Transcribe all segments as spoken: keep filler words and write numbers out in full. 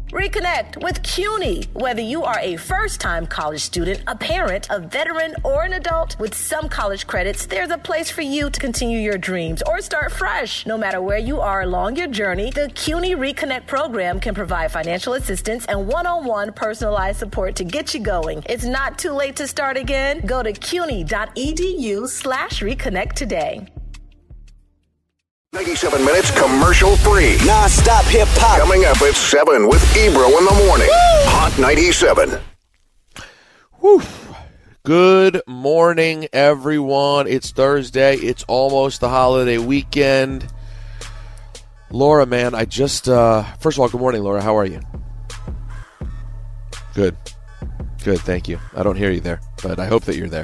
Reconnect with CUNY. Whether you are a first-time college student, a parent, a veteran, or an adult, with some college credits, there's a place for you to continue your dreams or start fresh. No matter where you are along your journey, the CUNY Reconnect program can provide financial assistance and one-on-one personalized support to get you going. It's not too late to start again. Go to cuny.edu slash reconnect today. ninety-seven minutes commercial free. Non-stop hip hop. Coming up at seven with Ebro in the morning. Woo! Hot ninety-seven. Woo. Good morning, everyone. It's Thursday. It's almost the holiday weekend. Laura, man, I just, uh, first of all, good morning, Laura. How are you? Good. Good, thank you. I don't hear you there, but I hope that you're there.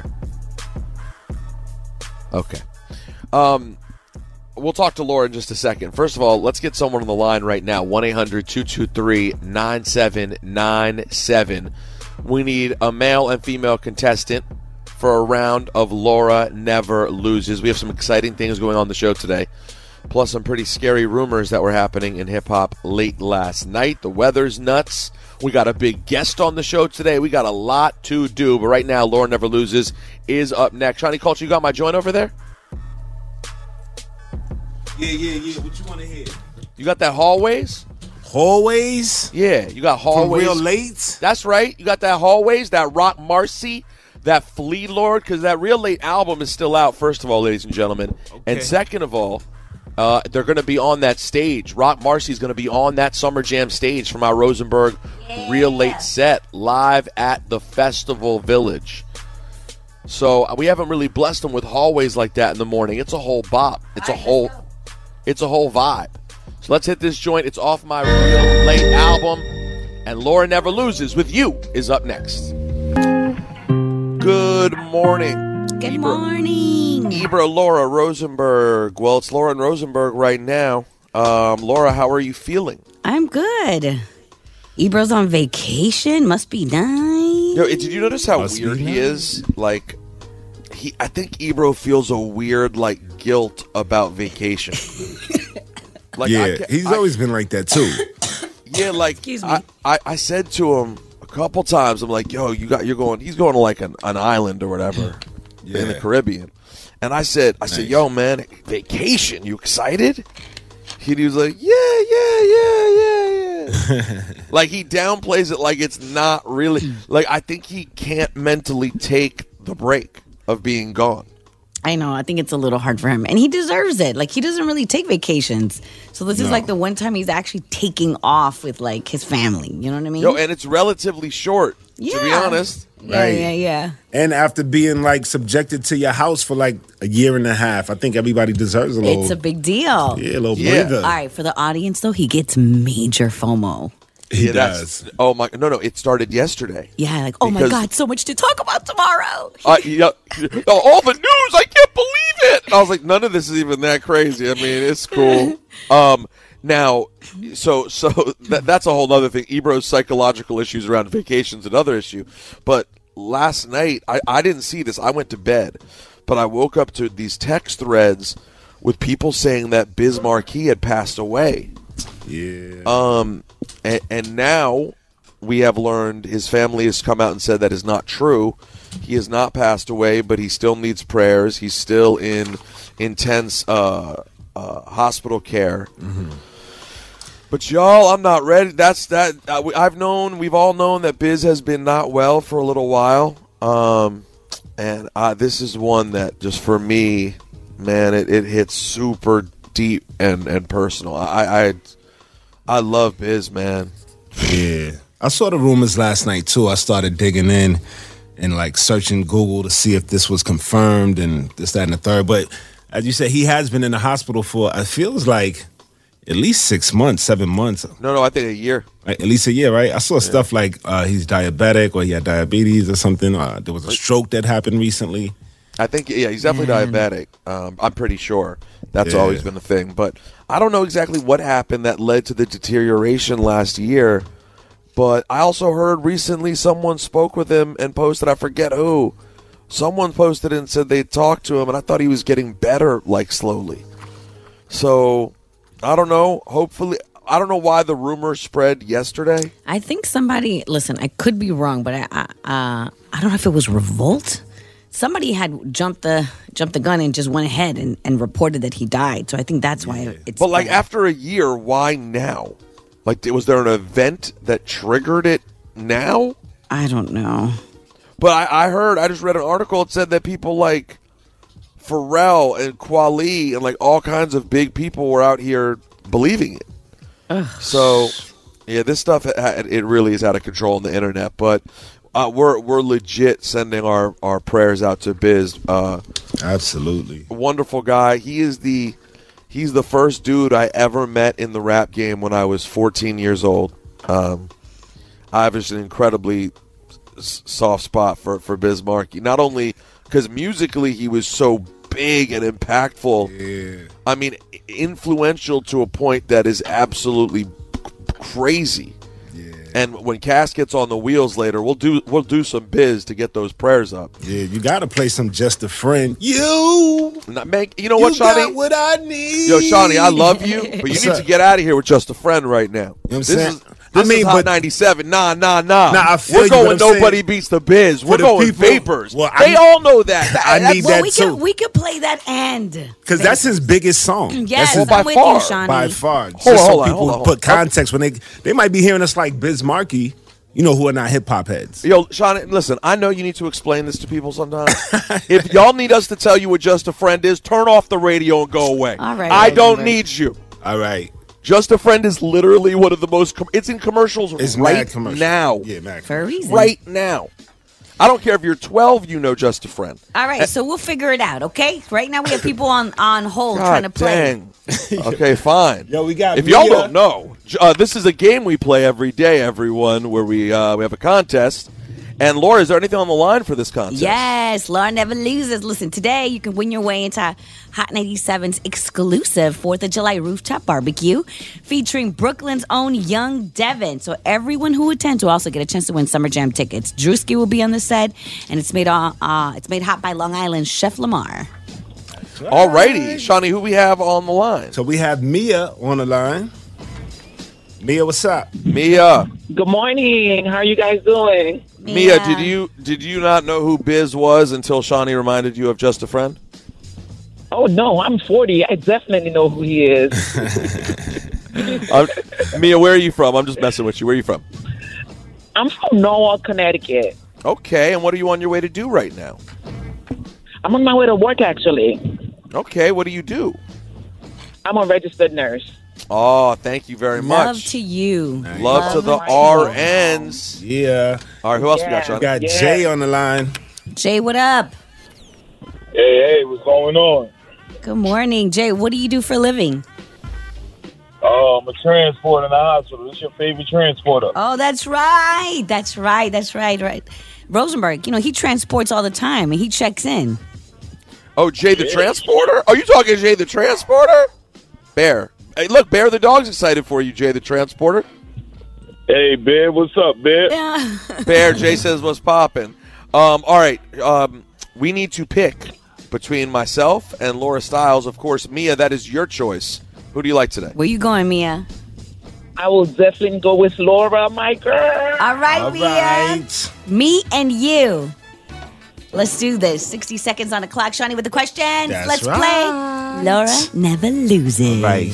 Okay. Um, we'll talk to Laura in just a second. First of all, let's get someone on the line right now. one eight hundred two two three nine seven nine seven. We need a male and female contestant for a round of Laura Never Loses. We have some exciting things going on the show today, plus some pretty scary rumors that were happening in hip-hop late last night. The weather's nuts. We got a big guest on the show today. We got a lot to do, but right now, Laura Never Loses is up next. Shawnee Culture, you got my joint over there? Yeah, yeah, yeah. What you want to hear? You got that Hallways? Hallways? Yeah, you got Hallways. From Real Late? That's right. You got that Hallways, that Rock Marcy, that Flea Lord, because that Real Late album is still out, first of all, ladies and gentlemen. Okay. And second of all, uh, they're going to be on that stage. Rock Marcy's going to be on that Summer Jam stage from our Rosenberg yeah. Real Late set live at the Festival Village. So we haven't really blessed them with Hallways like that in the morning. It's a whole bop. It's a whole... It's a whole vibe. So let's hit this joint. It's off my Real Late album. And Laura Never Loses with You is up next. Good morning. Good Ebro, morning. Ebro, Laura Rosenberg. Well, it's Laura and Rosenberg right now. Um, Laura, how are you feeling? I'm good. Ebro's on vacation. Must be nice. Yo, did you notice how Must weird he is? Like, he, I think Ebro feels a weird, like, guilt about vacation. Like, yeah, I, he's I, always been like that too. Yeah, like Excuse me. I, I, I said to him a couple times, I'm like, yo, you got you're going he's going to like an, an island or whatever yeah. in the Caribbean. And I said, I nice. said, yo, man, vacation, you excited? He, he was like, yeah, yeah, yeah, yeah, yeah. Like he downplays it like it's not really like I think he can't mentally take the break of being gone. I know. I think it's a little hard for him. And he deserves it. Like, he doesn't really take vacations. So this no. is like the one time he's actually taking off with, like, his family. You know what I mean? Yo, and it's relatively short, yeah. to be honest. Yeah, right. yeah, yeah. And after being, like, subjected to your house for, like, a year and a half, I think everybody deserves a little... It's a big deal. Yeah, a little yeah. breather. All right, for the audience, though, he gets major FOMO. He yeah, does. Oh my! No, no. It started yesterday. Yeah, like oh my God, so much to talk about tomorrow. uh, yeah, all the news. I can't believe it. I was like, none of this is even that crazy. I mean, it's cool. Um, now, so so that, that's a whole other thing. Ebro's psychological issues around vacations, another issue. But last night, I I didn't see this. I went to bed, but I woke up to these text threads with people saying that Biz Markie had passed away. Yeah. Um. And, and now we have learned his family has come out and said that is not true. He has not passed away, but he still needs prayers. He's still in intense uh, uh, hospital care. Mm-hmm. But y'all, I'm not ready. That's that. Uh, I've known, we've all known that Biz has been not well for a little while. Um, and uh, this is one that just for me, man, it, it hits super deep and, and personal. I, I I love Biz, man. Yeah. I saw the rumors last night, too. I started digging in and, like, searching Google to see if this was confirmed and this, that, and the third. But as you said, he has been in the hospital for, it feels like, at least six months, seven months. No, no, I think a year. Like, at least a year, right? I saw yeah. stuff like uh, he's diabetic or he had diabetes or something. Uh, there was a stroke that happened recently. I think, yeah, he's definitely mm. diabetic. Um, I'm pretty sure. That's yeah. always been the thing. But I don't know exactly what happened that led to the deterioration last year. But I also heard recently someone spoke with him and posted, I forget who. Someone posted and said they talked to him, and I thought he was getting better, like, slowly. So, I don't know. Hopefully, I don't know why the rumor spread yesterday. I think somebody. Listen, I could be wrong, but I, I, uh, I don't know if it was Revolt. Somebody had jumped the jumped the gun and just went ahead and, and reported that he died. So I think that's why it's. But like after a year, why now? Like, was there an event that triggered it now? I don't know. But I, I heard, I just read an article that said that people like Pharrell and Kweli and like all kinds of big people were out here believing it. Ugh. So, yeah, this stuff, it really is out of control on the internet. But uh, we're we're legit sending our, our prayers out to Biz. Uh, Absolutely. Wonderful guy. He is the, he's the first dude I ever met in the rap game when I was fourteen years old. Um, I have just an incredibly soft spot for, for Biz Markie. Not only because musically he was so big and impactful. Yeah. I mean, influential to a point that is absolutely crazy. Yeah. And when Cass gets on the wheels later, we'll do we'll do some Biz to get those prayers up. Yeah, you got to play some Just a Friend. You, Not make, you know you what, Shawnee? got what I need. Yo, Shawnee, I love you, but you What's need up? to get out of here with Just a Friend right now. You know what I'm this saying? is this I mean, is Hot but- ninety-seven. Nah, nah, nah. Nah, I feel We're you, but going I'm Nobody saying- Beats the Biz. We're the going people- Vapors. well, they I- all know that. That- I that's- need Well, that we too. could we could play that and Because that's his biggest song. Yes, That's his, Well, I'm by with far. you, Shawnee. by far. Just Hold on, so hold on, people hold on, hold put on. context when they they might be hearing us like Biz Markie, you know, who are not hip hop heads. Yo, Shawnee, listen, I know you need to explain this to people sometimes. If y'all need us to tell you what Just a Friend is, turn off the radio and go away. All right, I all right, don't all right. need you. All right. Just a Friend is literally one of the most. Com- it's in commercials It's right mad commercial. now. Yeah, mad For a reason. Right now. I don't care if you're twelve, you know Just a Friend. All right, so we'll figure it out, okay? Right now we have people on, on hold God trying to play. dang. Okay, fine. Yo, we got If y'all Mia. don't know, uh, this is a game we play every day, everyone, where we uh, we have a contest. And Laura, is there anything on the line for this contest? Yes, Laura never loses. Listen, today you can win your way into Hot ninety-seven's exclusive fourth of July rooftop barbecue featuring Brooklyn's own Young Devin. So everyone who attends will also get a chance to win Summer Jam tickets. Drewski will be on the set, and it's made uh, uh, it's made hot by Long Island Chef Lamar. All righty. Shawnee, who we have on the line? So we have Mia on the line. Mia, what's up? Mia. Good morning. How are you guys doing? Mia, did you did you not know who Biz was until Shawnee reminded you of Just a Friend? Oh no, I'm forty. I definitely know who he is. Uh, Mia, where are you from? I'm just messing with you. Where are you from? I'm from Norwalk, Connecticut. Okay, and what are you on your way to do right now? I'm on my way to work actually. Okay, what do you do? I'm a registered nurse. Oh, thank you very Love much. to you. Love to the Love R to Ns. Yeah. All right, who else we got, Yeah. We Shawnee? got Yeah. Jay on the line. Jay, what up? Hey, hey, what's going on? Good morning, Jay. What do you do for a living? Oh, I'm a transporter in the hospital. What's your favorite transporter? Oh, that's right. That's right. That's right. Right. Rosenberg, you know, he transports all the time and he checks in. Oh, Jay the Transporter? Are you talking Jay the Transporter? Bear. Hey, look, Bear the dog's excited for you, Jay the Transporter. Hey, Bear, what's up, Bear? Yeah. Bear, Jay says what's popping. Um, all right, um, we need to pick between myself and Laura Stiles. Of course, Mia, that is your choice. Who do you like today? Where you going, Mia? I will definitely go with Laura, my girl. All right, All Mia. right. Me and you. Let's do this. sixty seconds on the clock. Shawnee with the questions. That's Let's right. play. Laura never loses. Right.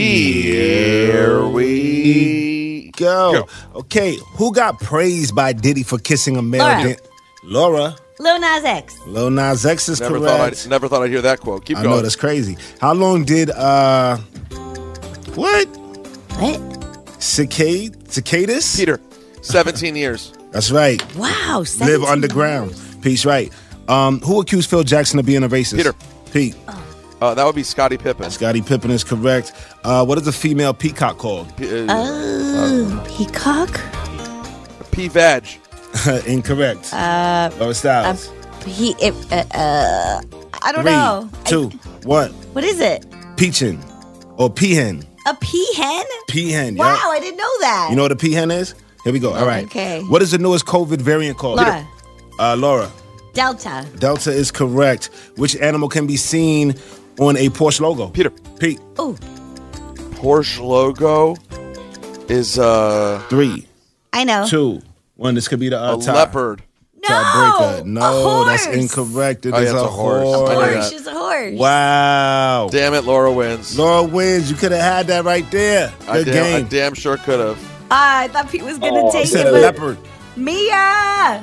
Here we Go. Go. Okay, who got praised by Diddy for kissing a male? Laura. dan- Laura. Lil Nas X. Lil Nas X is never thought correct. I'd never thought I'd hear that quote. Keep I going. know, that's crazy. How long did, uh, what? What? Cicade? Cicadas? Peter, seventeen years. That's right. Wow. Live seventeen underground. Peace, right. Um, who accused Phil Jackson of being a racist? Peter. Pete. Uh, that would be Scottie Pippen. Scottie Pippen is correct. Uh, what is a female peacock called? P- uh, Oh, peacock? P-Vag. Incorrect. Uh, Laura Styles. He. It, uh, uh, I don't Three, know. two, one. What is it? Peachin or peahen. A peahen? Peahen. Wow, yeah. I didn't know that. You know what a peahen is? Here we go. All right. Okay. What is the newest COVID variant called? Laura. Uh, Laura. Delta. Delta is correct. Which animal can be seen on a Porsche logo? Peter. Pete. Ooh. Porsche logo. is uh Three, I know. two, one. This could be the uh, a tie. leopard. No, Tiebreaker. a No, that's horse. incorrect. It Oh, is yeah, it's a a horse. horse. I knew Horse that. is a horse. Wow. Damn it, Laura wins. Laura wins. You could have had that right there. I Good damn, I game. damn sure could have. Ah, I thought Pete was gonna Oh, You take said it, a but leopard. Mia,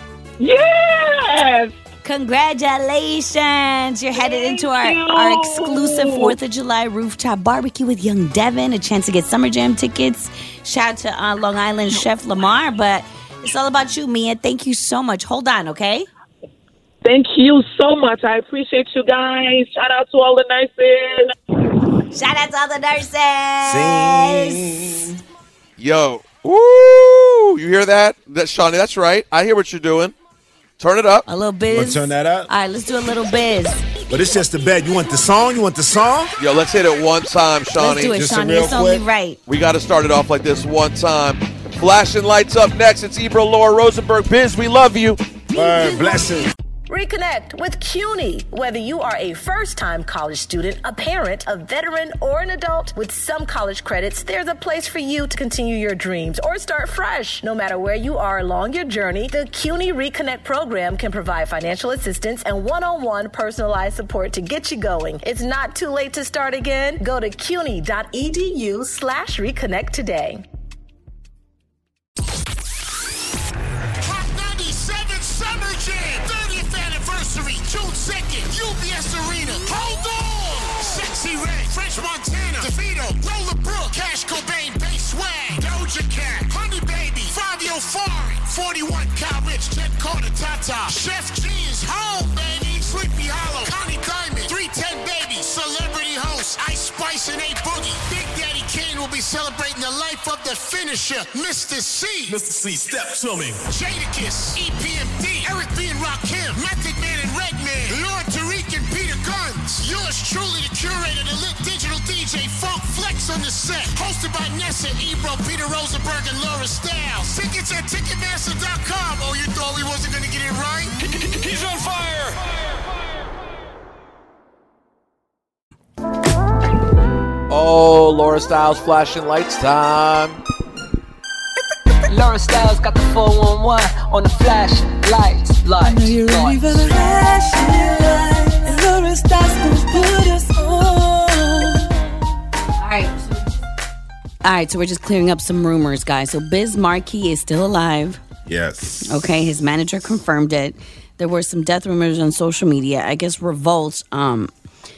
Yes. congratulations! You're headed into our, you. our exclusive Fourth of July rooftop barbecue with Young Devin. A chance to get Summer Jam tickets. Shout out to uh, Long Island chef Lamar, but it's all about you, Mia. Thank you so much. Hold on, okay? Thank you so much. I appreciate you guys. Shout out to all the nurses. Shout out to all the nurses. Yo, woo! You hear that? That Shawnee, that's right. I hear what you're doing. Turn it up. A little biz. Wanna turn that up? All right, let's do a little biz. But it's just a bet. You want the song? You want the song? Yo, let's hit it one time, Shawnee. Let's do it, just a Shawnee. real It's only quick- right. We got to start it off like this one time. Flashing lights up next. It's Ebro, Laura Rosenberg. Biz, we love you. Word, blessings. Reconnect with CUNY. Whether you are a first-time college student, a parent, a veteran, or an adult, with some college credits, there's a place for you to continue your dreams or start fresh. No matter where you are along your journey, the CUNY Reconnect program can provide financial assistance and one-on-one personalized support to get you going. It's not too late to start again. Go to cuny.edu slash reconnect today. Hot ninety-seven Summer Jam, thirtieth anniversary, June second, U B S Arena. Hold on! Sexy Red, French Montana, DeVito, Roller Brook, Cash Cobain, Bass Swag, Doja Cat, Honey Baby, Fabio Foreign, forty-one Cal Rich, Jet Carter, Tata, Chef G is home, baby, Sleepy Hollow, Connie Diamond, three ten Baby, Celebrity Host, Ice Spice and A Boogie. Big Daddy Kane will be celebrating the life of the finisher, Mister C. Mister C, step to me. Jadakiss, E P M D, Eric B. and Rakim, Method Man and Redman, Lord Tariq and Peter Guns. Yours truly, the curator, the lit digital D J, Funk Flex on the set. Hosted by Nessa, Ebro, Peter Rosenberg, and Laura Styles. Tickets at Ticketmaster dot com. Oh, you thought we wasn't going to get it right? He's on fire. Oh, Laura Styles flashing lights time. Laura Styles got the four one one on the flash lights, lights, Are you ready for the flashing light? And Laura Styles gonna put us on. All right. All right, so we're just clearing up some rumors, guys. So Biz Markie is still alive. Yes. Okay, his manager confirmed it. There were some death rumors on social media. I guess Revolt um,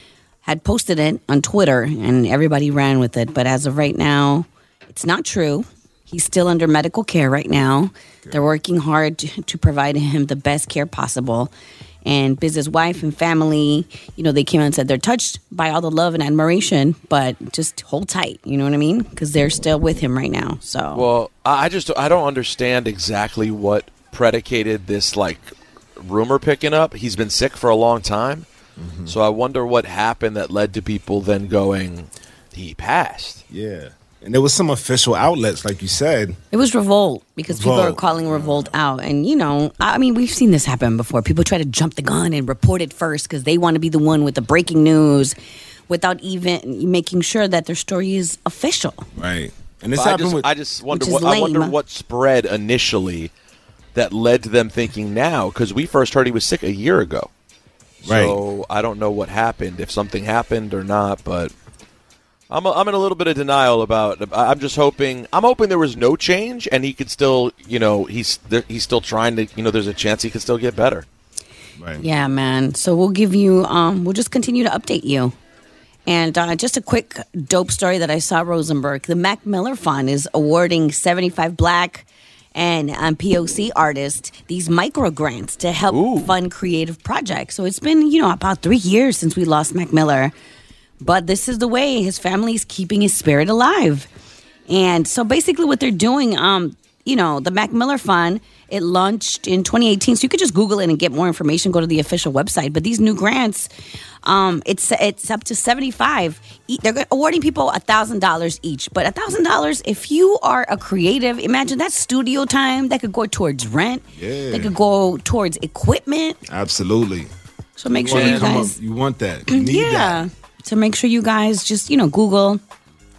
had posted it on Twitter, and everybody ran with it. But as of right now, it's not true. He's still under medical care right now. Okay. They're working hard to, to provide him the best care possible. And Biz's wife and family, you know, they came out and said they're touched by all the love and admiration, but just hold tight. You know what I mean? Because they're still with him right now. So, well, I just I don't understand exactly what predicated this like rumor picking up. He's been sick for a long time, mm-hmm. so I wonder what happened that led to people then going, he passed. Yeah. And there was some official outlets, like you said. It was Revolt, because Revolt. people are calling Revolt out. And, you know, I mean, we've seen this happen before. People try to jump the gun and report it first because they want to be the one with the breaking news without even making sure that their story is official. Right. And this But I happened just, with... I just wonder Which is what I wonder lame. what spread initially that led to them thinking now, because we first heard he was sick a year ago. Right. So I don't know what happened, if something happened or not, but I'm a, I'm in a little bit of denial about. I'm just hoping. I'm hoping there was no change, and he could still, you know, he's there, he's still trying to, you know, there's a chance he could still get better. Right. Yeah, man. So we'll give you, um, we'll just continue to update you. And uh, just a quick dope story that I saw, Rosenberg. The Mac Miller Fund is awarding seventy-five Black and um, P O C artists these micro grants to help Ooh. fund creative projects. So it's been, you know, about three years since we lost Mac Miller. But this is the way his family is keeping his spirit alive. And so basically what they're doing, um, you know, the Mac Miller Fund, it launched in twenty eighteen. So you could just Google it and get more information, go to the official website. But these new grants, um, it's it's up to seventy-five. They're awarding people one thousand dollars each. But one thousand dollars, if you are a creative, imagine that's studio time. That could go towards rent. Yeah. That could go towards equipment. Absolutely. So make You sure wanna you come guys... up- You want that. You need yeah. that. So make sure you guys just, you know, Google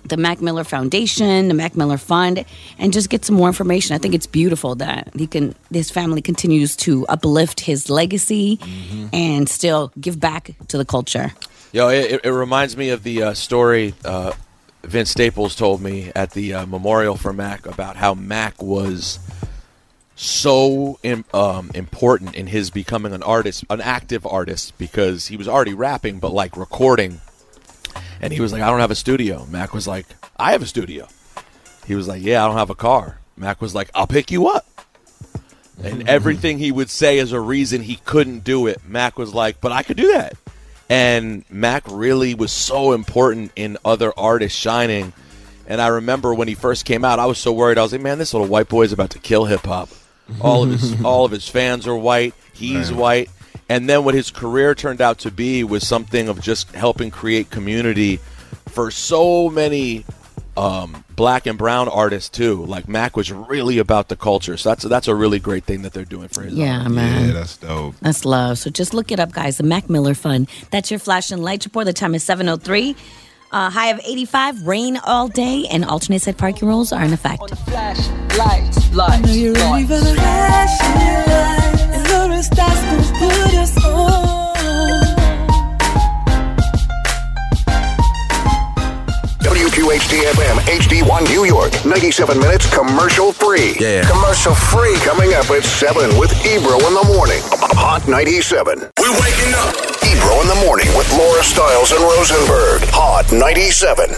the Mac Miller Foundation, the Mac Miller Fund, and just get some more information. I think it's beautiful that he can, his family continues to uplift his legacy mm-hmm. and still give back to the culture. Yo, it, it reminds me of the uh, story uh, Vince Staples told me at the uh, memorial for Mac about how Mac was so in, um, important in his becoming an artist, an active artist, because he was already rapping, but like recording. And he was like, I don't have a studio. Mac was like, I have a studio. He was like, yeah, I don't have a car. Mac was like, I'll pick you up. And everything he would say as a reason he couldn't do it, Mac was like, but I could do that. And Mac really was so important in other artists shining. And I remember when he first came out, I was so worried. I was like, man, this little white boy is about to kill hip-hop. All of his all of his fans are white. He's right. white. And then what his career turned out to be was something of just helping create community for so many um, black and brown artists, too. Like, Mac was really about the culture. So that's, that's a really great thing that they're doing for his Yeah, art. man. Yeah, that's dope. That's love. So just look it up, guys. The Mac Miller Fund. That's your flash and light report. The time is seven oh three. Uh, high of eighty-five, rain all day, and alternate side parking rules are in effect. On the flash, lights, lights, I know you're ready for the flash in your life, and Laura starts to put us on. W Q H D F M H D one New York, ninety-seven minutes commercial free. Yeah. Commercial free coming up at seven with Ebro in the morning. Hot ninety-seven. We're waking up. Ebro in the morning with Laura Stiles and Rosenberg. Hot ninety-seven.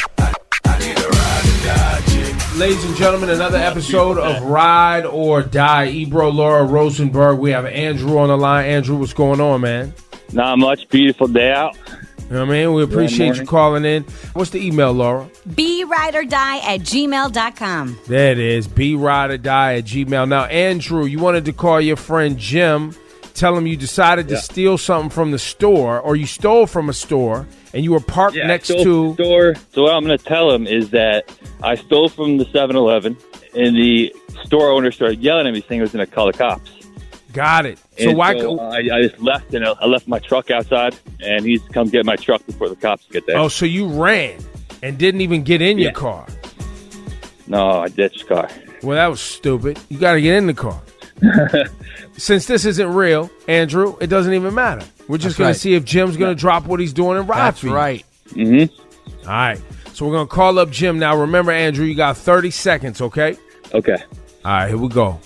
Ladies and gentlemen, another episode of Ride or Die. Ebro, Laura, Rosenberg. We have Andrew on the line. Andrew, what's going on, man? Not much. Beautiful day out. You know what I mean? We appreciate you calling in. What's the email, Laura? Be ride or die at gmail dot com. There it is. Be ride or die at Gmail. Now, Andrew, you wanted to call your friend Jim, tell him you decided to yeah. steal something from the store, or you stole from a store, and you were parked yeah, next I stole to... the store. So what I'm going to tell him is that I stole from the seven eleven, and the store owner started yelling at me saying he was going to call the cops. Got it. So and why? So I, I just left, and I left my truck outside, and he's come get my truck before the cops get there. Oh, so you ran and didn't even get in yeah. your car? No, I ditched the car. Well, that was stupid. You got to get in the car. Since this isn't real, Andrew, it doesn't even matter. We're just going right. to see if Jim's going to drop what he's doing and ride That's for you. right. Mm-hmm. All right. So we're going to call up Jim. Now, remember, Andrew, you got thirty seconds, okay? Okay. All right, here we go.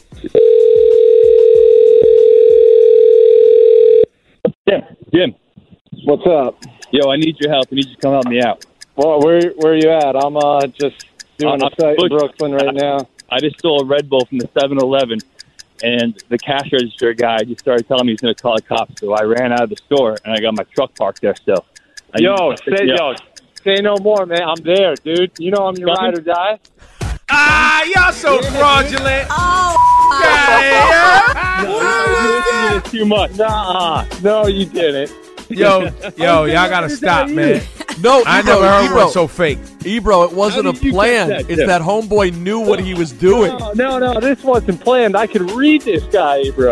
Jim, Jim. What's up? Yo, I need your help. I need you to come help me out. Well, where where are you at? I'm uh, just doing I'm a site in Bush. Brooklyn right now. I just stole a Red Bull from the seven eleven, and the cash register guy just started telling me he's going to call the cops. So I ran out of the store, and I got my truck parked there still. I Yo, need to say pick you yo, up. say no more, man. I'm there, dude. You know I'm your Coming? ride or die. Ah, y'all so fraudulent. Oh, No, you did too much. Nah, no, you didn't. Yo, yo, y'all got to stop, man. No, I Ebro, never heard Ebro, one so fake. Ebro, it wasn't How a did you plan. get that, It's Jim? that homeboy knew what he was doing. No, no, no, this wasn't planned. I could read this guy, bro.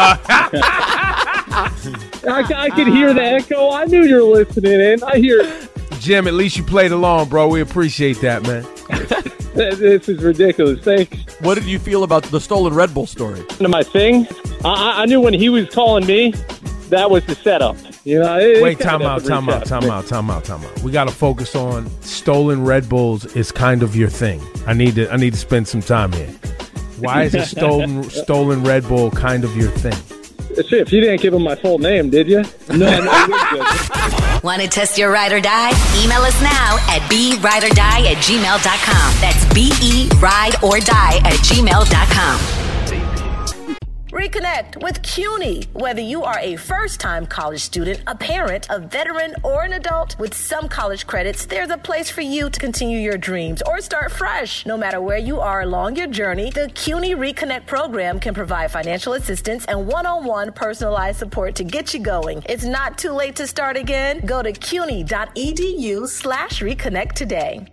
I, I could hear the echo. I knew you were listening in. I hear. Jim, at least you played along, bro. We appreciate that, man. This is ridiculous. Thanks. What did you feel about the stolen Red Bull story? To my thing, I, I knew when he was calling me, that was the setup. You know. It, Wait, it time kinda out, time out, reset. time out, time out, time out. We got to focus on stolen Red Bulls is kind of your thing. I need to, I need to spend some time here. Why is a stolen, stolen Red Bull kind of your thing? Shit, if you didn't give him my full name, did you? No, no, you're good. Want to test your ride or die? Email us now at be ride or die at gmail dot com. That's B E ride or die at gmail dot com. Reconnect with CUNY. Whether you are a first-time college student, a parent, a veteran, or an adult, with some college credits, there's a place for you to continue your dreams or start fresh. No matter where you are along your journey, the CUNY Reconnect program can provide financial assistance and one-on-one personalized support to get you going. It's not too late to start again. Go to cuny.edu slash reconnect today.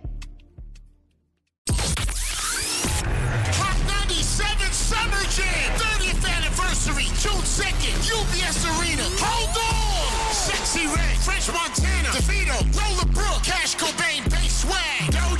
Summer Jam, thirtieth anniversary, June second, U B S Arena. Hold on! Sexy Red, French Montana, DeVito, Roller Brook, Cash Cobain, Bass Swag, Del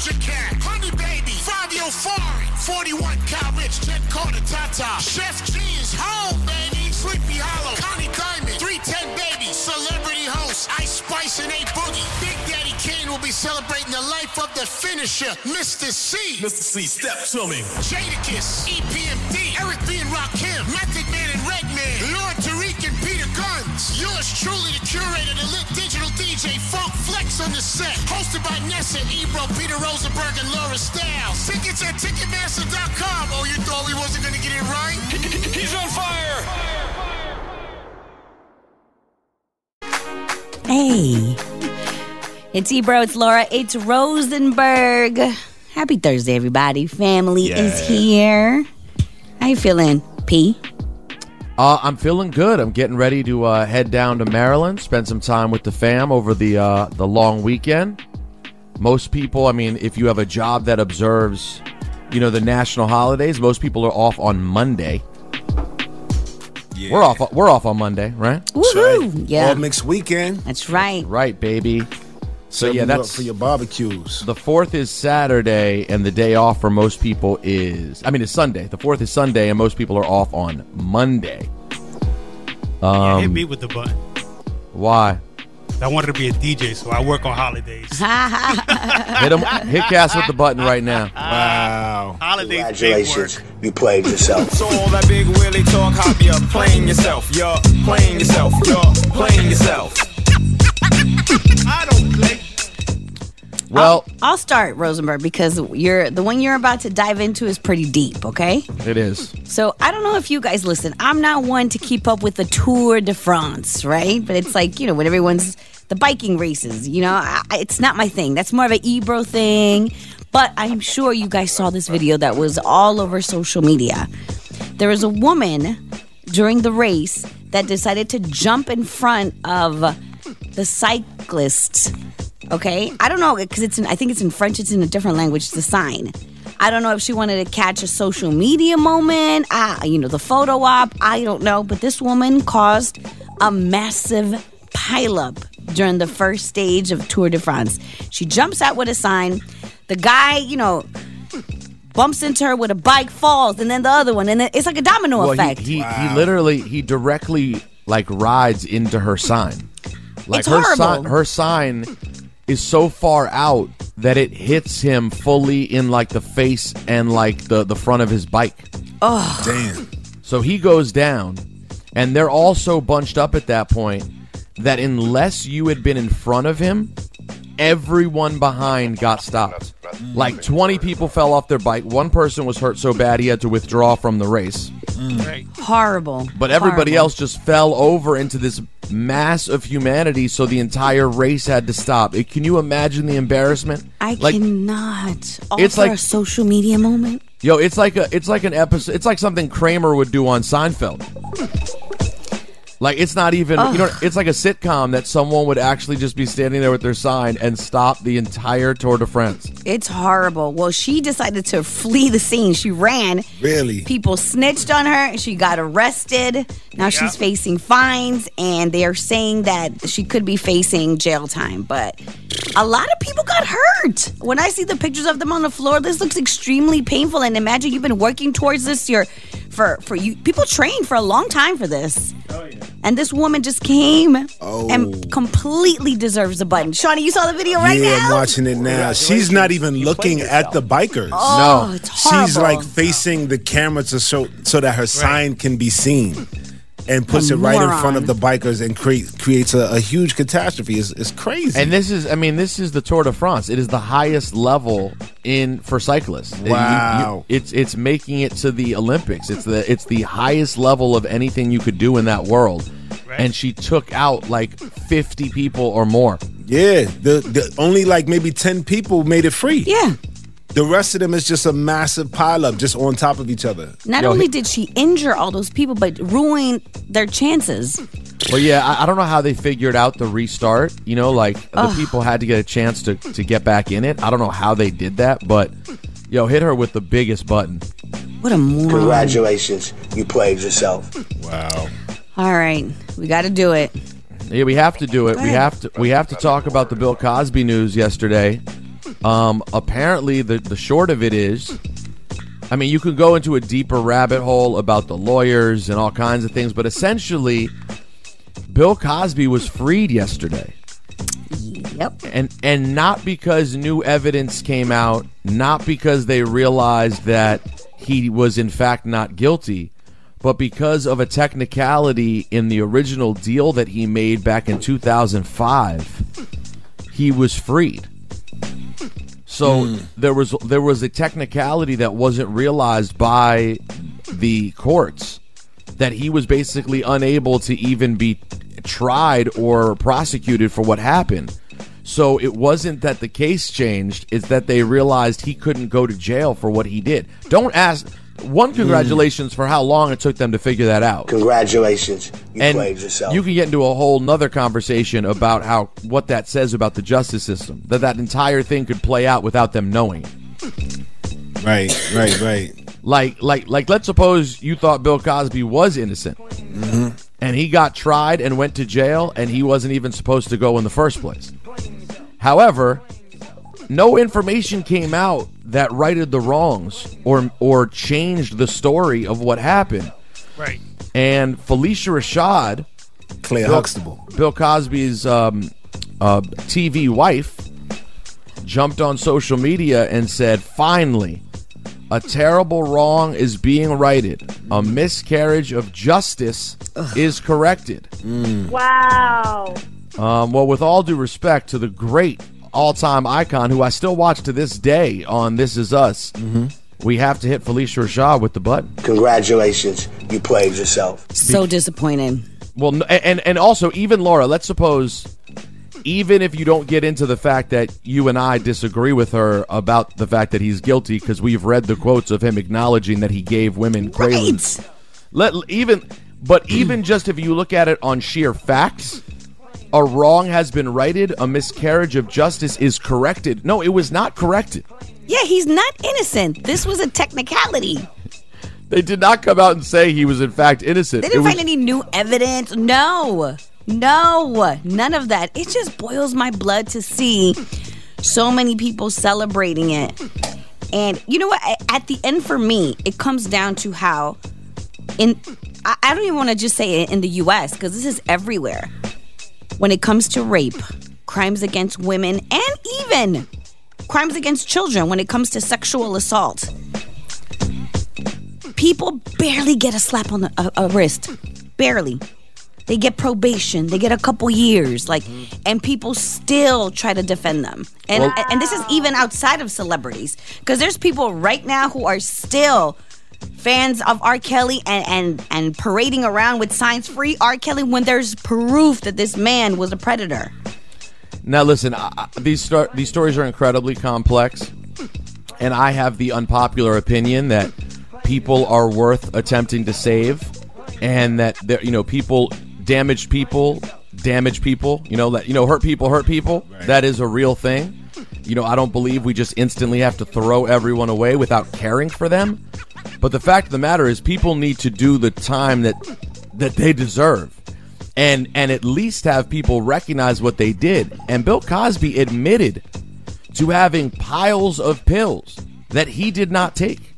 Foreign, forty-one Cal Rich, Jet Carter, Tata. Chef G is home, baby. Sleepy Hollow, Connie Diamond, three ten Baby, Celebrity Host, Ice Spice and A Boogie. Big Daddy Kane will be celebrating the life of the finisher, Mister C. Mister C, step to me. Jadakiss, E P M D, Eric B. and Rakim, Method Man and Redman, Lord Tariq and Peter Guns. Yours truly, the curator, the lit digital D J, Funk Flex on the set. Hosted by Nessa, Ebro, Peter Rosenberg, and Laura Styles. Tickets at Ticketmaster dot com. Oh, you thought we wasn't going to get it right? He's on fire. Hey. It's Ebro, it's Laura, it's Rosenberg. Happy Thursday, everybody. Family Yeah. is here. How you feeling, P? Uh, I'm feeling good. I'm getting ready to uh, head down to Maryland, spend some time with the fam over the uh, the long weekend. Most people, I mean, if you have a job that observes, you know, the national holidays, most people are off on Monday. Yeah. We're off. We're off on Monday, right? Woohoo! Yeah. All mixed weekend. That's right. Right, baby. So Set yeah, you up that's for your barbecues. The fourth is Saturday, and the day off for most people is, I mean, it's Sunday. The fourth is Sunday, and most people are off on Monday. Um, Yeah, hit me with the button. Why? I wanted to be a D J, so I work on holidays. Hit him, hit Cass with the button right now. Wow. Holidays. Congratulations, you played yourself. So all that big Willie talk, hop, you're playing yourself. You're playing yourself. You're playing yourself. I don't play. Well, I'll, I'll start, Rosenberg, because you're the one you're about to dive into is pretty deep, okay? It is. So I don't know if you guys listen. I'm not one to keep up with the Tour de France, right? But it's like, you know, when everyone's the biking races, you know, I, it's not my thing. That's more of an Ebro thing. But I'm sure you guys saw this video that was all over social media. There was a woman during the race that decided to jump in front of the cyclists. Okay, I don't know because it's in, I think it's in French. It's in a different language. It's a sign. I don't know if she wanted to catch a social media moment. Ah, you know, the photo op. I don't know, but this woman caused a massive pileup during the first stage of Tour de France. She jumps out with a sign. The guy, you know, bumps into her with a bike, falls, and then the other one, and then it's like a domino Well, effect. he he, he literally he directly like rides into her sign. Like It's her horrible. sign, her sign is so far out that it hits him fully in like the face and like the the front of his bike. Oh, damn! So he goes down, and they're all so bunched up at that point that unless you had been in front of him, everyone behind got stopped. Like twenty people fell off their bike. One person was hurt so bad he had to withdraw from the race. Horrible. But everybody Horrible. else just fell over into this mass of humanity, so the entire race had to stop. It, can you imagine the embarrassment? I like, cannot. All it's for like- a social media moment. Yo, it's like a, it's like an episode. It's like something Kramer would do on Seinfeld. Like it's not even, you know, it's like a sitcom that someone would actually just be standing there with their sign and stop the entire Tour de France. It's horrible. Well, she decided to flee the scene. She ran. Really? People snitched on her. She got arrested. Now she's facing fines, and they are saying that she could be facing jail time. But a lot of people got hurt. When I see the pictures of them on the floor, this looks extremely painful. And imagine you've been working towards this. You're, for for you, people trained for a long time for this. Oh, yeah. And this woman just came Oh. and completely deserves a button. Shawnee, you saw the video right yeah, now? I'm watching it now. She's not even looking at the bikers. Oh, No. it's She's horrible. like facing the camera to show so that her sign can be seen, and puts A it right in moron. front of the bikers and create, creates a, a huge catastrophe. It's, it's crazy. And this is, I mean, this is the Tour de France. It is the highest level in for cyclists. You- you- Wow. it's it's making it to the Olympics. It's the it's the highest level of anything you could do in that world. And she took out like fifty people or more. Yeah, the, the only like maybe ten people made it free. Yeah. The rest of them is just a massive pileup, just on top of each other. Not only did she injure all those people, but ruin their chances. Well, yeah, I, I don't know how they figured out the restart. You know, like the Ugh. people had to get a chance to, to get back in it. I don't know how they did that, but yo, hit her with the biggest button. What a moron. Congratulations, you played yourself. Wow. All right, we got to do it. Yeah, we have to do it. We have to. We have to talk about the Bill Cosby news yesterday. Um, apparently, the the short of it is, I mean, you could go into a deeper rabbit hole about the lawyers and all kinds of things, but essentially, Bill Cosby was freed yesterday. Yep. And and not because new evidence came out, not because they realized that he was in fact not guilty, but because of a technicality in the original deal that he made back in two thousand five. He was freed. So mm. there was there was a technicality that wasn't realized by the courts, that he was basically unable to even be tried or prosecuted for what happened. So it wasn't that the case changed, it's that they realized he couldn't go to jail for what he did. Don't ask. One, congratulations mm. for how long it took them to figure that out. Congratulations. You and played yourself. You can get into a whole nother conversation about how what that says about the justice system, that that entire thing could play out without them knowing. Right, right, right. Like, like, like. Let's suppose you thought Bill Cosby was innocent, mm-hmm. and he got tried and went to jail, and he wasn't even supposed to go in the first place. However, no information came out that righted the wrongs or or changed the story of what happened. Right. And Felicia Rashad, Claire Bill, Huxtable, Bill Cosby's um, uh, T V wife, jumped on social media and said, "Finally, a terrible wrong is being righted. A miscarriage of justice Ugh. is corrected." Mm. Wow. Um, well, with all due respect to the great all-time icon who I still watch to this day on This Is Us, mm-hmm. we have to hit Felicia Rashad with the button. Congratulations. You played yourself. So disappointing. Well, and, and also, even Laura, let's suppose, even if you don't get into the fact that you and I disagree with her about the fact that he's guilty, because we've read the quotes of him acknowledging that he gave women quaaludes. Right. Let, even, but even just if you look at it on sheer facts, a wrong has been righted, a miscarriage of justice is corrected. No, it was not corrected. Yeah, he's not innocent. This was a technicality. They did not come out and say he was in fact innocent. They didn't it find was- any new evidence. No, no, none of that. It just boils my blood to see so many people celebrating it. And you know what? At the end, for me, it comes down to how, in I don't even want to just say it in the U S, because this is everywhere. When it comes to rape, crimes against women, and even crimes against children, when it comes to sexual assault, people barely get a slap on the a, a wrist. Barely. They get probation. They get a couple years. Like, and people still try to defend them. And Well- and this is even outside of celebrities, because there's people right now who are still fans of R. Kelly and, and, and parading around with signs free R. Kelly when there's proof that this man was a predator. Now, listen, I, these star- these stories are incredibly complex, and I have the unpopular opinion that people are worth attempting to save, and that there, you know, people, damaged people, damage people, you know, that you know, hurt people, hurt people. Right. That is a real thing. You know, I don't believe we just instantly have to throw everyone away without caring for them. But the fact of the matter is, people need to do the time that that they deserve, and and at least have people recognize what they did. And Bill Cosby admitted to having piles of pills that he did not take.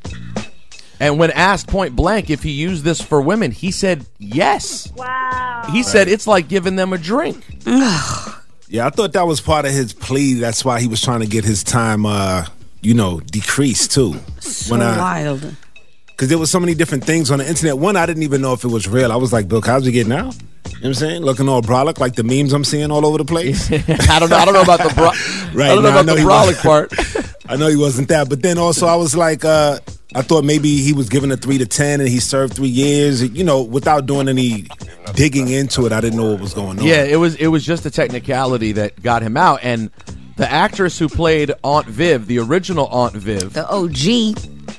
And when asked point blank if he used this for women, he said yes. Wow. He said it's like giving them a drink. Yeah, I thought that was part of his plea. That's why he was trying to get his time, uh, you know, decreased too. So when I, wild. Because there was so many different things on the internet. One, I didn't even know if it was real. I was like, Bill Cosby getting out? You know what I'm saying? Looking all brolic, like the memes I'm seeing all over the place. I don't know. I don't know about the bro- right, I don't know now, about I the know brolic part. I know he wasn't that. But then also I was like, uh, I thought maybe he was given a three to ten and he served three years. You know, without doing any digging into it, I didn't know what was going on. Yeah, it was it was just a technicality that got him out. And the actress who played Aunt Viv, the original Aunt Viv, the O G,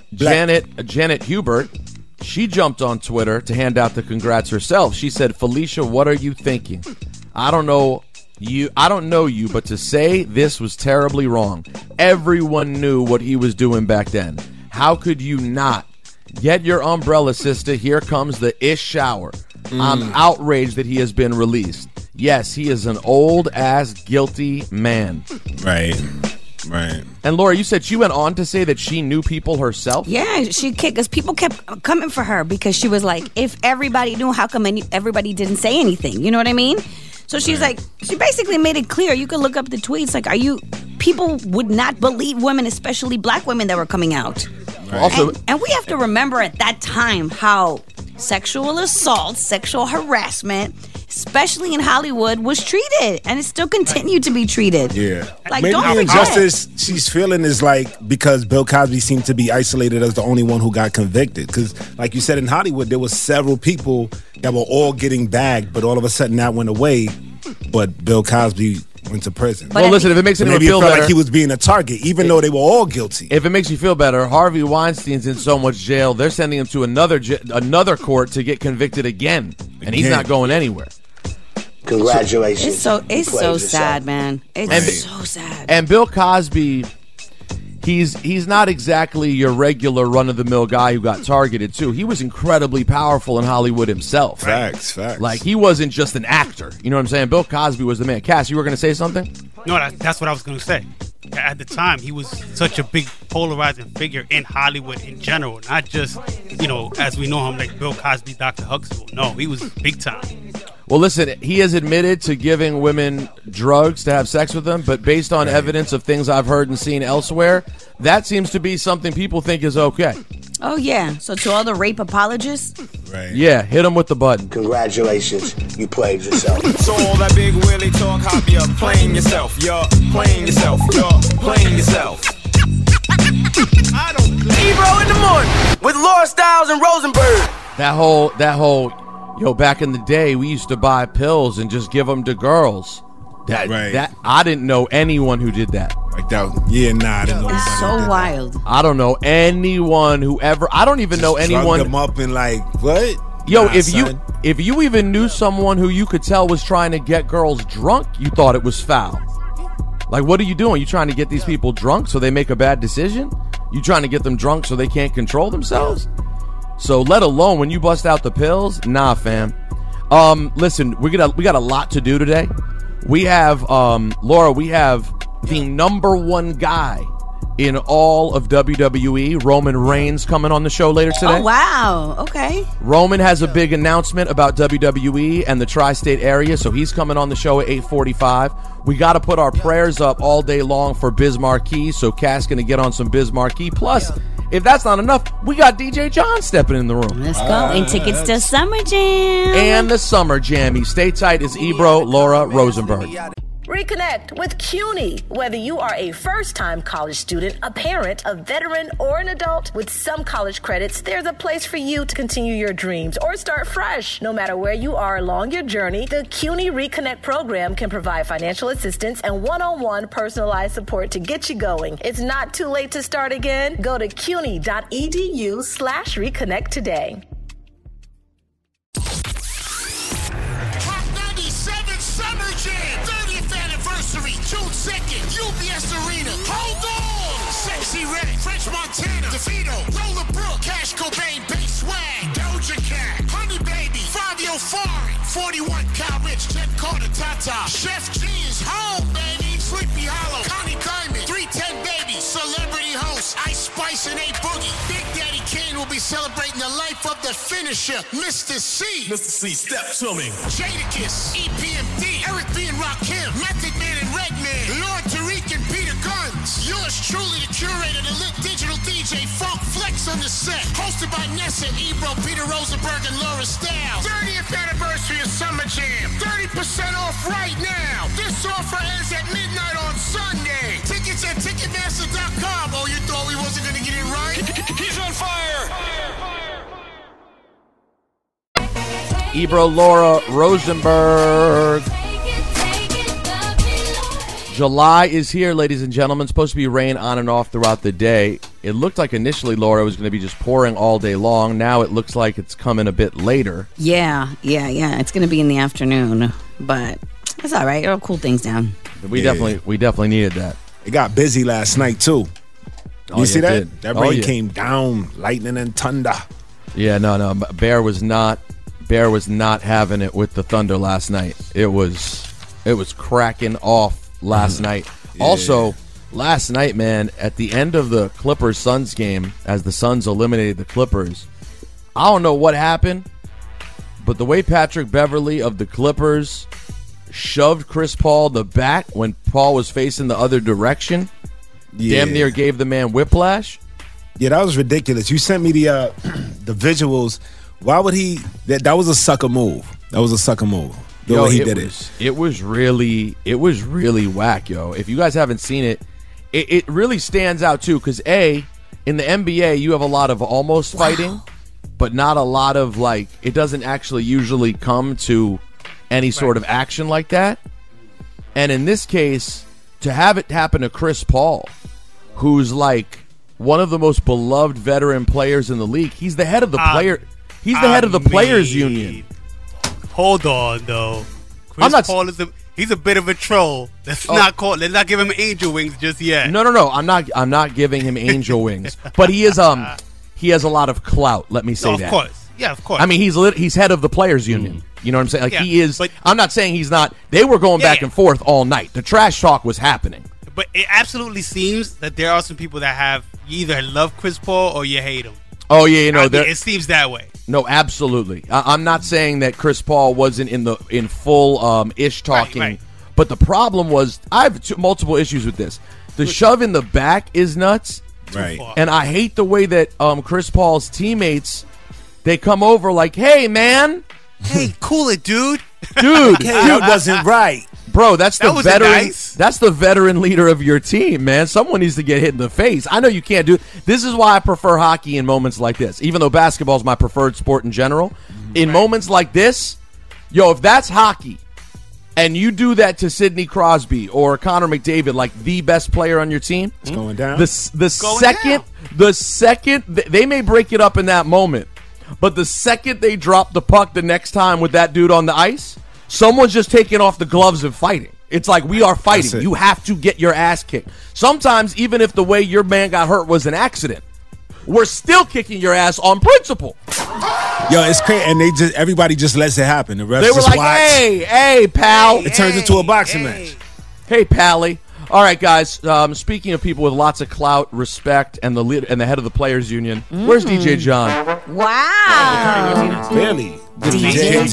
Janet Janet Hubert, she jumped on Twitter to hand out the congrats herself. She said, "Felicia, what are you thinking? I don't know you. I don't know you, but to say this was terribly wrong. Everyone knew what he was doing back then. How could you not? Get your umbrella, sister. Here comes the ish shower. Mm. I'm outraged that he has been released. Yes, he is an old ass guilty man." Right. Right. And Laura, you said she went on to say that she knew people herself? Yeah, she because people kept coming for her because she was like, if everybody knew, how come any, everybody didn't say anything? You know what I mean? So she's Right. like, she basically made it clear. You could look up the tweets. Like, are you, people would not believe women, especially black women that were coming out. Right. Also, And, and we have to remember at that time how sexual assault, sexual harassment, especially in Hollywood, was treated. And it still continued to be treated. Yeah. Like, Maybe don't the forget. injustice she's feeling is like because Bill Cosby seemed to be isolated as the only one who got convicted. Because, like you said, in Hollywood, there was several people that were all getting bagged, but all of a sudden that went away. But Bill Cosby went to prison. Well, listen, if it makes So anyone maybe feel it felt better, like he was being a target, even though they were all guilty. if it makes you feel better, Harvey Weinstein's in so much jail, they're sending him to another j- another court to get convicted again, and he's Again. not going anywhere. Congratulations. It's so You it's played so yourself. sad, man. It's And- so sad. And Bill Cosby, he's he's not exactly your regular run-of-the-mill guy who got targeted, too. He was incredibly powerful in Hollywood himself. Facts, facts. Like, he wasn't just an actor. You know what I'm saying? Bill Cosby was the man. Cass, you were going to say something? No, that, that's what I was going to say. At the time, he was such a big polarizing figure in Hollywood in general, not just, you know, as we know him, like Bill Cosby, Doctor Huxtable. No, he was big time. Well, listen, he has admitted to giving women drugs to have sex with them, but based on evidence of things I've heard and seen elsewhere, that seems to be something people think is okay. Oh, yeah. So to all the rape apologists, Right. Yeah, hit them with the button. Congratulations. You played yourself. So all that big Willie talk, hop, you're playing yourself. You're playing yourself. You're playing yourself. I don't play. Ebro in the morning with Laura Styles and Rosenberg. That whole, that whole, yo, back in the day, we used to buy pills and just give them to girls. That, Right. that I didn't know anyone who did that. Like that. Yeah, nah, I didn't know. it's nobody so did that. wild. I don't know anyone who ever. I don't even know Drug anyone. them up and like what? Yo, Nah, if you son. if you even knew someone who you could tell was trying to get girls drunk, you thought it was foul. Like, what are you doing? You trying to get these people drunk so they make a bad decision? You trying to get them drunk so they can't control themselves? So let alone when you bust out the pills, nah, fam. Um, listen, we got a, we got a lot to do today. We have um, Laura. We have the number one guy in all of W W E, Roman Reigns, coming on the show later today. Oh, wow. Okay. Roman has a big announcement about W W E and the tri-state area, so he's coming on the show at eight forty-five. We got to put our prayers up all day long for Biz Marquee, so Cass going to get on some Biz Marquee. Plus, if that's not enough, we got D J John stepping in the room. Let's go. And tickets to Summer Jam. And the Summer Jammy. Stay tight. It's Ebro, Laura, Rosenberg. Reconnect with CUNY. Whether you are a first-time college student, a parent, a veteran, or an adult, with some college credits, there's a place for you to continue your dreams or start fresh. No matter where you are along your journey, the CUNY Reconnect program can provide financial assistance and one-on-one personalized support to get you going. It's not too late to start again. Go to cuny.edu slash reconnect today. Hot ninety-seven Summer Jam, thirtieth anniversary, June second, U B S Arena. Hold on! Sexy Red, French Montana, DeVito, Roller Brook, Cash Cobain, Bass Swag, Doja Cat, Honey Baby, Fabio Foreign, forty-one Cal Rich, Jet Carter, Tata, Chef G is home, baby, Sleepy Hollow, Connie Diamond, three ten Baby, Celebrity Host, Ice Spice and A Boogie. Big Daddy Kane will be celebrating the life of the finisher, Mister C. Mister C, step to me. Jadakiss, E P M D, Eric B. and Rakim, Method Man and Redman, Lord Tariq and Peter Guns. Yours truly, the curator, the lit digital D J, Funk Flex on the set. Hosted by Nessa, Ebro, Peter Rosenberg, and Laura Styles. thirtieth anniversary of Summer Jam. thirty percent off right now. This offer ends at midnight on Sunday. Tickets at Ticketmaster dot com. Oh, you thought we wasn't going to get it right? He's on fire. Ebro, Laura, Rosenberg. July is here, ladies and gentlemen. It's supposed to be rain on and off throughout the day. It looked like initially, Laura, it was going to be just pouring all day long. Now it looks like it's coming a bit later. Yeah, yeah, yeah. It's going to be in the afternoon, but it's all right. It'll cool things down. We Yeah. definitely we definitely needed that. It got busy last night too. Oh, You yeah, see it that? did. That Oh, rain yeah. came down, lightning and thunder. Yeah, no, no. Bear was not Bear was not having it with the Thunder last night. It was it was cracking off last night. Yeah. Also, last night, man, at the end of the Clippers-Suns game, as the Suns eliminated the Clippers, I don't know what happened, but the way Patrick Beverley of the Clippers shoved Chris Paul in the back when Paul was facing the other direction, Yeah. damn near gave the man whiplash. Yeah, that was ridiculous. You sent me the uh, the visuals. Why would he? That that was a sucker move. That was a sucker move. The Yo, way he it did was, it. It was really, it was really whack, yo. If you guys haven't seen it, it, it really stands out too. Because A, in the N B A, you have a lot of almost fighting, but not a lot of like. It doesn't actually usually come to any sort of action like that. And in this case, to have it happen to Chris Paul, who's like one of the most beloved veteran players in the league, he's the head of the I- player. He's the head I of the players' mean, union. Hold on, though. Chris I'm not- Paul is a he's a bit of a troll. Let's Oh. not call. Let's not give him angel wings just yet. No, no, no. I'm not. I'm not giving him angel wings, but he is. Um, he has a lot of clout. Let me say No, of that. course. Yeah, of course. I mean, he's lit, he's head of the players' union. You know what I'm saying? Like Yeah, he is. but- I'm not saying he's not. They were going Yeah, back yeah. and forth all night. The trash talk was happening. But it absolutely seems that there are some people that have you either love Chris Paul or you hate him. Oh yeah, you I know. mean, there- it seems that way. No, absolutely. I, I'm not saying that Chris Paul wasn't in the in full um, ish talking, right. but the problem was I have two, multiple issues with this. The shove in the back is nuts, Right. and I hate the way that um, Chris Paul's teammates they come over like, "Hey, man, Hey, cool it, dude. dude, Hey, that wasn't right. bro, that's the That wasn't veteran. nice. That's the veteran leader of your team, man. Someone needs to get hit in the face. I know you can't do. This is why I prefer hockey in moments like this. Even though basketball is my preferred sport in general, in moments like this, yo, if that's hockey, and you do that to Sidney Crosby or Connor McDavid, like the best player on your team, It's going down. the s- the Going second down. the second th- they may break it up in that moment, but the second they drop the puck the next time with that dude on the ice, someone's just taking off the gloves and fighting. It's like we are That's fighting. it. You have to get your ass kicked. Sometimes even if the way your man got hurt was an accident, we're still kicking your ass on principle. Yo, it's crazy, and they just everybody just lets it happen. The refs They were just like, watch. "Hey, hey, pal." It turns into a boxing match. Hey, Pally. All right, guys. Um, speaking of people with lots of clout, respect, and the lead, and the head of the players' union, where's D J John? Wow. Really, D J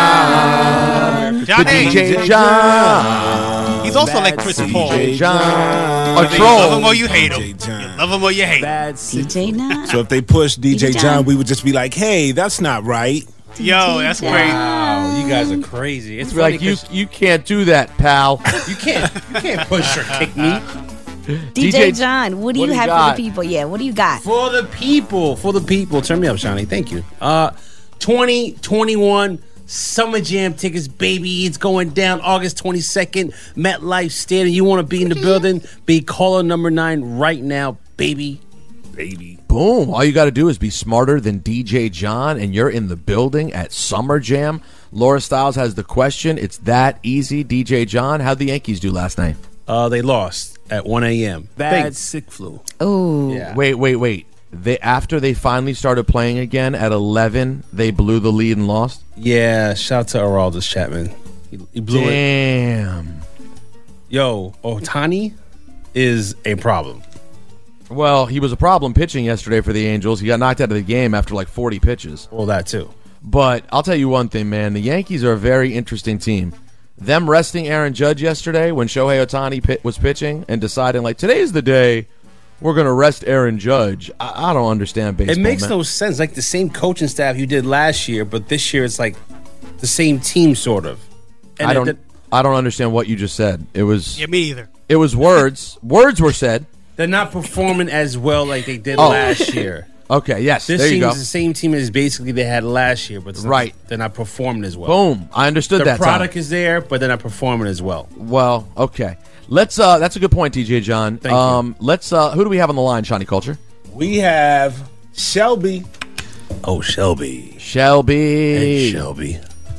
Johnny. D J John. He's also like Chris Paul. D J John. A Whether you love him troll. or you hate him. D J John. You love him or you hate him. D J Nine. So if they push D J D J John, John. we would just be like, "Hey, that's not right." Yo, that's John. great. Wow, you guys are crazy. It's It's like funny you, 'cause you can't do that, pal. you can't you can't push or kick me. D J John, what do what you do you have got? for the people? Yeah, what do you got? For the people, for the people. Turn me up, Shawnee. Thank you. Uh, twenty twenty-one Summer Jam tickets, baby. It's going down August twenty-second. MetLife Stadium. You want to be in the building? Be caller number nine right now, baby. Baby. Boom. All you got to do is be smarter than D J John, and you're in the building at Summer Jam. Laura Stiles has the question. It's that easy. D J John, how'd the Yankees do last night? Uh, they lost at one a.m. Bad Big- sick flu. Oh, Yeah. Wait, wait, wait. They after they finally started playing again at eleven, they blew the lead and lost. Yeah, shout out to Aroldis Chapman. He, he blew it. Damn. Yo, Ohtani is a problem. Well, he was a problem pitching yesterday for the Angels. He got knocked out of the game after like forty pitches. Well, that too. But I'll tell you one thing, man. The Yankees are a very interesting team. Them resting Aaron Judge yesterday when Shohei Ohtani pit, was pitching and deciding, like, today's the day we're going to rest Aaron Judge. I, I don't understand baseball, It makes man. no sense. Like the same coaching staff you did last year, but this year it's like the same team, sort of. And I it- don't. it- I don't understand what you just said. It was. Yeah, me either. It was words. Words were said. they're not performing as well like they did Oh. last year. Okay. Yes. This there you team go. is the same team as basically they had last year, but it's not- Right. they're not performing as well. Boom. I understood The that. product time. is there, but they're not performing as well. Well, okay. Let's. Uh, that's a good point, D J John. Thank you. um, Let's. Uh, who do we have on the line, Shawnee Culture? We have Shelby. Oh, Shelby. Shelby. Hey, Shelby.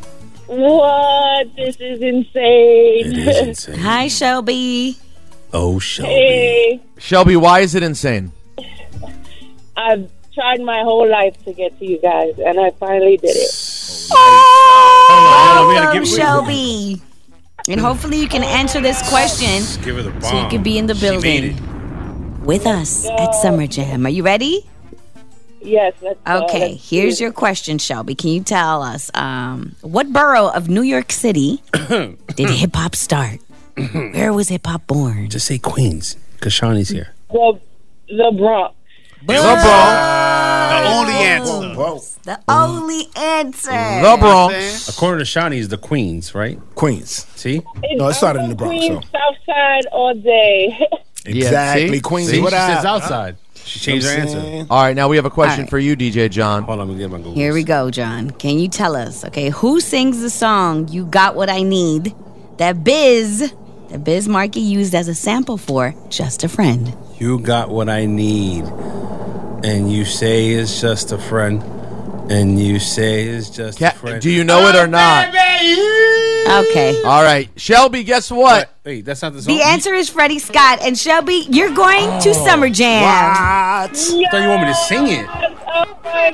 What? This is insane. It is insane. hi Shelby. Oh, Shelby. Hey, Shelby, why is it insane? I've tried my whole life to get to you guys, and I finally did it. Oh, we gotta Welcome, get- Shelby. And hopefully you can answer this question Give her the bomb. so you can be in the She made it. building with us at Summer Jam. Are you ready? Yes. Let's go. Okay, Let's here's do your question, Shelby. Can you tell us um, what borough of New York City did hip hop start? Where was hip hop born? Just say Queens, because Shawnee's here. The, the Bronx. The only answer. The only answer. The Bronx. According to Shawnee, is the Queens, right? Queens. See? No, it started in the Bronx. Queens, So. South Side all day. Exactly, see? Queens. See? What She up? says outside. She changed her I'm answer. saying. All right, now we have a question All right. for you, D J John. Hold on, let me get my Google. Here we go, John. Can you tell us, okay, who sings the song You Got What I Need that Biz, that Biz Markie used as a sample for Just a Friend? You got what I need, and you say it's just a friend, and you say it's just a friend. Do you know it or not? Okay. All right, Shelby, guess what? Hey, that's not the song. The answer is Freddie Scott. And Shelby, you're going to Summer Jam. I thought you want me to sing it. Oh my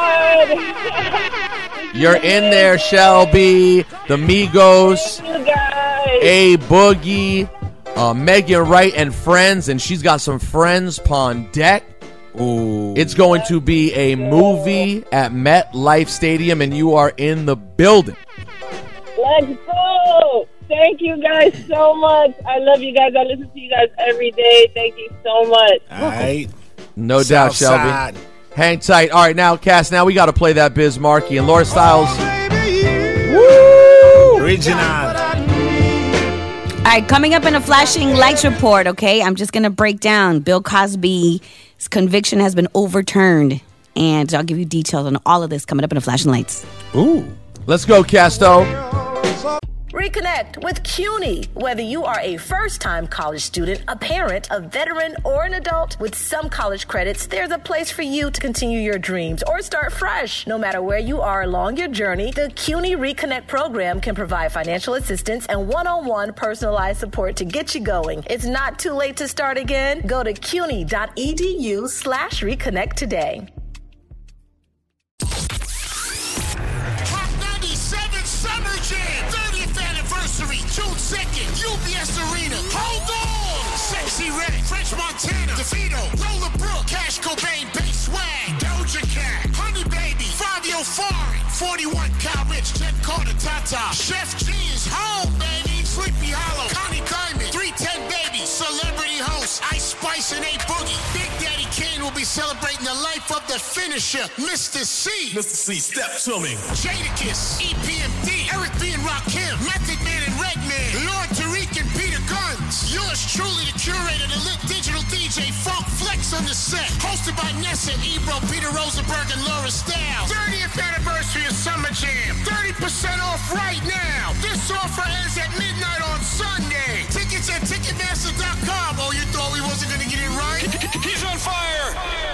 God. You're in there, Shelby. The Migos, You guys. A Boogie, uh, Megan Wright and friends, and she's got some friends upon deck. Ooh. It's going to be a movie at MetLife Stadium, and you are in the building. Let's go. Thank you guys so much. I love you guys. I listen to you guys every day. Thank you so much. All right. No doubt, South Shelby. side. Hang tight. All right, now, Cass, now we got to play that Biz Markie and Laura Styles. Woo! Original. All right, coming up in a flashing lights report, okay? I'm just going to break down. Bill Cosby's conviction has been overturned. And I'll give you details on all of this coming up in a flashing lights. Ooh. Let's go, Casto. Reconnect with CUNY. Whether you are a first-time college student, a parent, a veteran, or an adult, with some college credits, there's a place for you to continue your dreams or start fresh. No matter where you are along your journey, the CUNY Reconnect program can provide financial assistance and one-on-one personalized support to get you going. It's not too late to start again. Go to cuny.edu slash reconnect today. Hot ninety-seven Summer Jam, thirtieth anniversary, June second, U B S Arena. Hold on! Sexy Red, French Montana, DeVito, Lola Brooke, Cash Cobain, Bass Swag, Doja Cat, Honey Baby, Fabio Foreign, forty-one Cal Rich, Jen Carter, Tata, Chef G is home, baby, Sleepy Hollow, Connie Diamond, three ten Baby, Celebrity Host, Ice Spice and A Boogie. Big Daddy Kane will be celebrating the life of the finisher, Mister C. Mister C, step to me. Jadakiss, E P M D, Eric B. and Rakim, Method Man and Redman, Lord Tariq and Peter Guns. Yours truly, the curator, the lit digital D J, Funk Flex on the set. Hosted by Nessa, Ebro, Peter Rosenberg, and Laura Stiles. thirtieth anniversary of Summer Jam. thirty percent off right now. This offer ends at midnight on Sunday. Tickets at Ticketmaster dot com. Oh, you thought we wasn't going to get it right? He's on fire.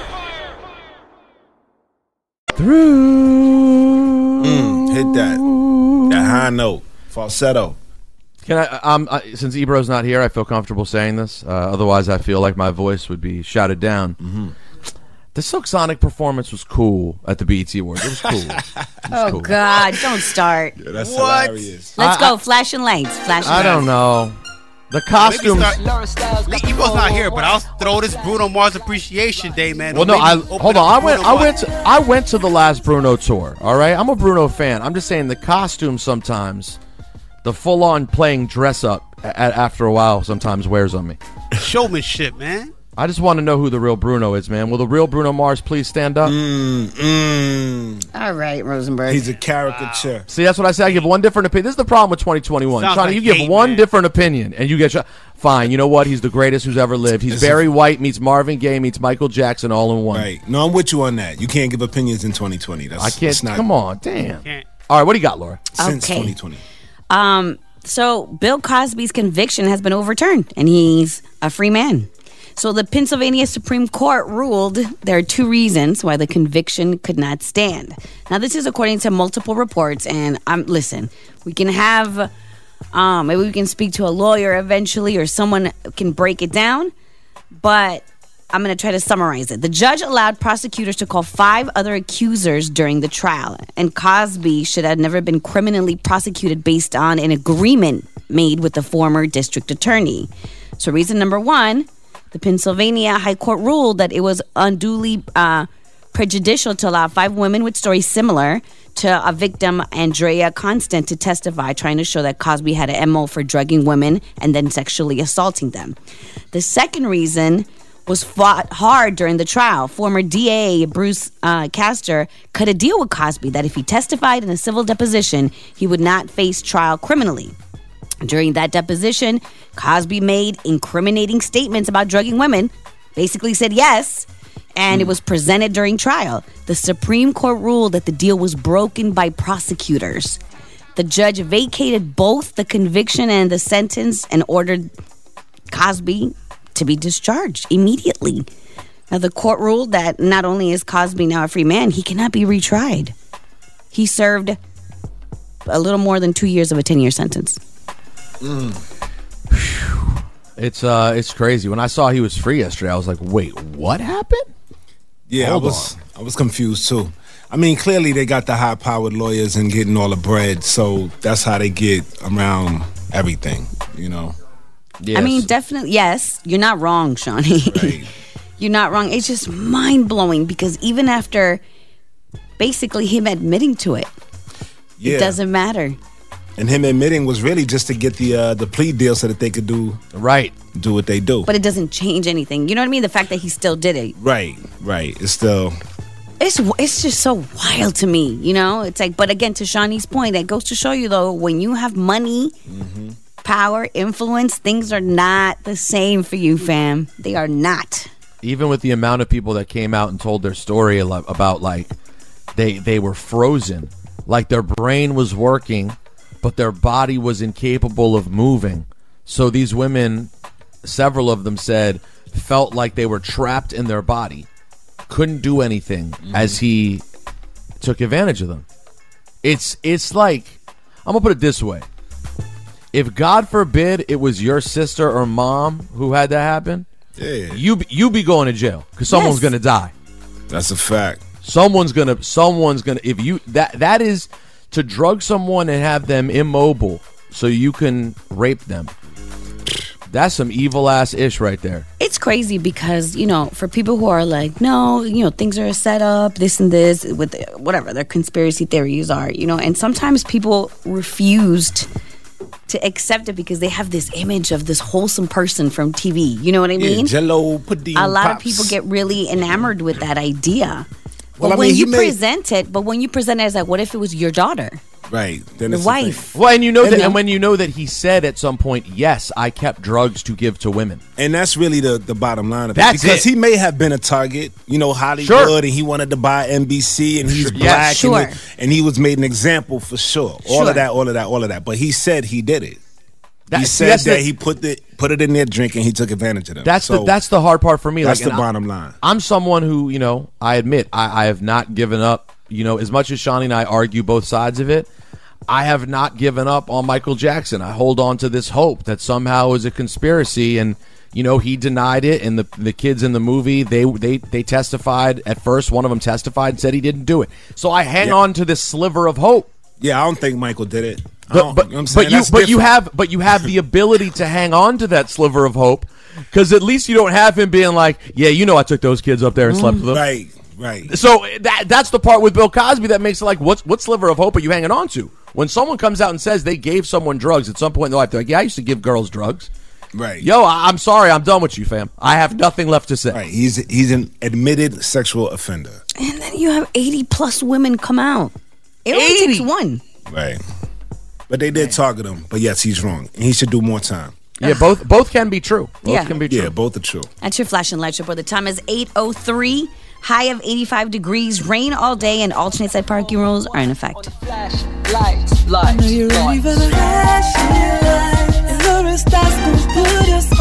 Through. Mm, hit that. That high note. Falsetto. Can I? Um, I, since Ebro's not here, I feel comfortable saying this. Uh, otherwise, I feel like my voice would be shouted down. Mm-hmm. The Silk Sonic performance was cool at the B E T Awards. It was cool. It was Oh, cool. God. Don't start. Yeah, that's What? hilarious. Let's I- go. Flashing lights. Flashing I lights. don't know. The Maybe costumes. start. Ebro's not here, but I'll throw this Bruno Mars Appreciation Day, man. Well, Or no, maybe I open hold up on. I the went. Bruno I went. Mars. To, I went to the last Bruno tour. All right, I'm a Bruno fan. I'm just saying the costumes sometimes, the full-on playing dress up a- after a while sometimes wears on me. Showmanship, man. I just want to know who the real Bruno is, man. Will the real Bruno Mars please stand up? Mm, mm. All right, Rosenberg. He's a caricature. See, that's what I say. I give one different opinion. This is the problem with twenty twenty-one. Sounds Johnny, like you give hate, one man. different opinion, and you get shot. Fine. You know what? He's the greatest who's ever lived. He's It's a- Barry White meets Marvin Gaye meets Michael Jackson all in one. Right. No, I'm with you on that. You can't give opinions in twenty twenty. That's I can't. that's not Come on, damn. Can't. All right, what do you got, Laura? since Okay. twenty twenty. Um, so Bill Cosby's conviction has been overturned, and he's a free man. So the Pennsylvania Supreme Court ruled there are two reasons why the conviction could not stand. Now, this is according to multiple reports, and um, listen, we can have, um, maybe we can speak to a lawyer eventually, or someone can break it down. But I'm going to try to summarize it. The judge allowed prosecutors to call five other accusers during the trial, and Cosby should have never been criminally prosecuted based on an agreement made with the former district attorney. So reason number one, the Pennsylvania High Court ruled that it was unduly uh, prejudicial to allow five women with stories similar to a victim, Andrea Constant, to testify, trying to show that Cosby had an M O for drugging women and then sexually assaulting them. The second reason was fought hard during the trial. Former D A Bruce uh, Castor cut a deal with Cosby that if he testified in a civil deposition, he would not face trial criminally. During that deposition, Cosby made incriminating statements about drugging women, basically said yes, and it was presented during trial. The Supreme Court ruled that the deal was broken by prosecutors. The judge vacated both the conviction and the sentence and ordered Cosby to be discharged immediately. Now, the court ruled that not only is Cosby now a free man, he cannot be retried. He served a little more than two years of a ten-year sentence. Mm. It's uh, it's crazy. When I saw he was free yesterday, I was like, "Wait, what happened?" Yeah, Hold I was on. I was confused too. I mean, clearly they got the high-powered lawyers and getting all the bread, so that's how they get around everything, you know. I mean, definitely, yes, you're not wrong, Shawnee. Right. You're not wrong. It's just mind-blowing because even after basically him admitting to it, Yeah. it doesn't matter. And him admitting was really just to get the uh, the plea deal so that they could do right, do what they do. But it doesn't change anything. You know what I mean? The fact that he still did it. Right, right. It's still. It's it's just so wild to me, you know? It's like, but again, to Shawnee's point, that goes to show you, though, when you have money, Mm-hmm. power, influence, things are not the same for you, fam. They are not. Even with the amount of people that came out and told their story a lot about, like, they they were frozen, like their brain was working, but their body was incapable of moving. So these women, several of them said, felt like they were trapped in their body, couldn't do anything mm-hmm. as he took advantage of them. It's it's like, I'm gonna put it this way: if God forbid it was your sister or mom who had that happen, yeah, you you be going to jail because someone's Yes. gonna die. That's a fact. Someone's gonna someone's gonna if you that that is to drug someone and have them immobile so you can rape them. That's some evil ass ish right there. It's crazy because, you know, for people who are like, no, you know, things are set up, this and this, with whatever their conspiracy theories are, you know, and sometimes people refused to accept it because they have this image of this wholesome person from T V. You know what I Yeah, mean? Jello, pudding, A lot pops. of people get really enamored with that idea. Well, but I when mean, he you made- present it, but when you present it as like, what if it was your daughter? Right. Then The it's wife. Well, and you know And that, then- and when you know that he said at some point, yes, I kept drugs to give to women. And that's really the, the bottom line of That's it. Because it. he may have been a target, you know, Hollywood, Sure. and he wanted to buy N B C, and he's Sure. black, Yes. Sure. and, and he was made an example for sure. All Sure. of that, all of that, all of that. But he said he did it. That- he see, said that's that the- he put it put it in their drink, and he took advantage of them. That's So the that's the hard part for me. That's like, the and I- bottom line. I'm someone who, you know, I admit I, I have not given up. You know, as much as Shawnee and I argue both sides of it, I have not given up on Michael Jackson. I hold on to this hope that somehow it was a conspiracy, and you know he denied it. And the the kids in the movie, they they they testified at first. One of them testified and said he didn't do it. So I hang Yeah. on to this sliver of hope. Yeah, I don't think Michael did it. I But don't- but, you know what I'm saying? but you That's but you different. have but you have the ability to hang on to that sliver of hope, because at least you don't have him being like, yeah, you know, I took those kids up there and slept with them. Right, right. So that that's the part with Bill Cosby that makes it like, what's what sliver of hope are you hanging on to? When someone comes out and says they gave someone drugs at some point in their life, they're like, yeah, I used to give girls drugs. Right. Yo, I, I'm sorry, I'm done with you, fam. I have nothing left to say. Right. He's he's an admitted sexual offender. And then you have eighty plus women come out. It only eighty takes one. Right. But they did target him. But yes, he's wrong. And he should do more time. Yeah, both both can be true. Both Yeah. can be true. Yeah, both are true. That's your flash and light report. The time is eight oh three. High of eighty-five degrees. Rain all day and alternate side parking rules are in effect. Lights, lights, Are you ready for the flashing lights? And the stars gonna put us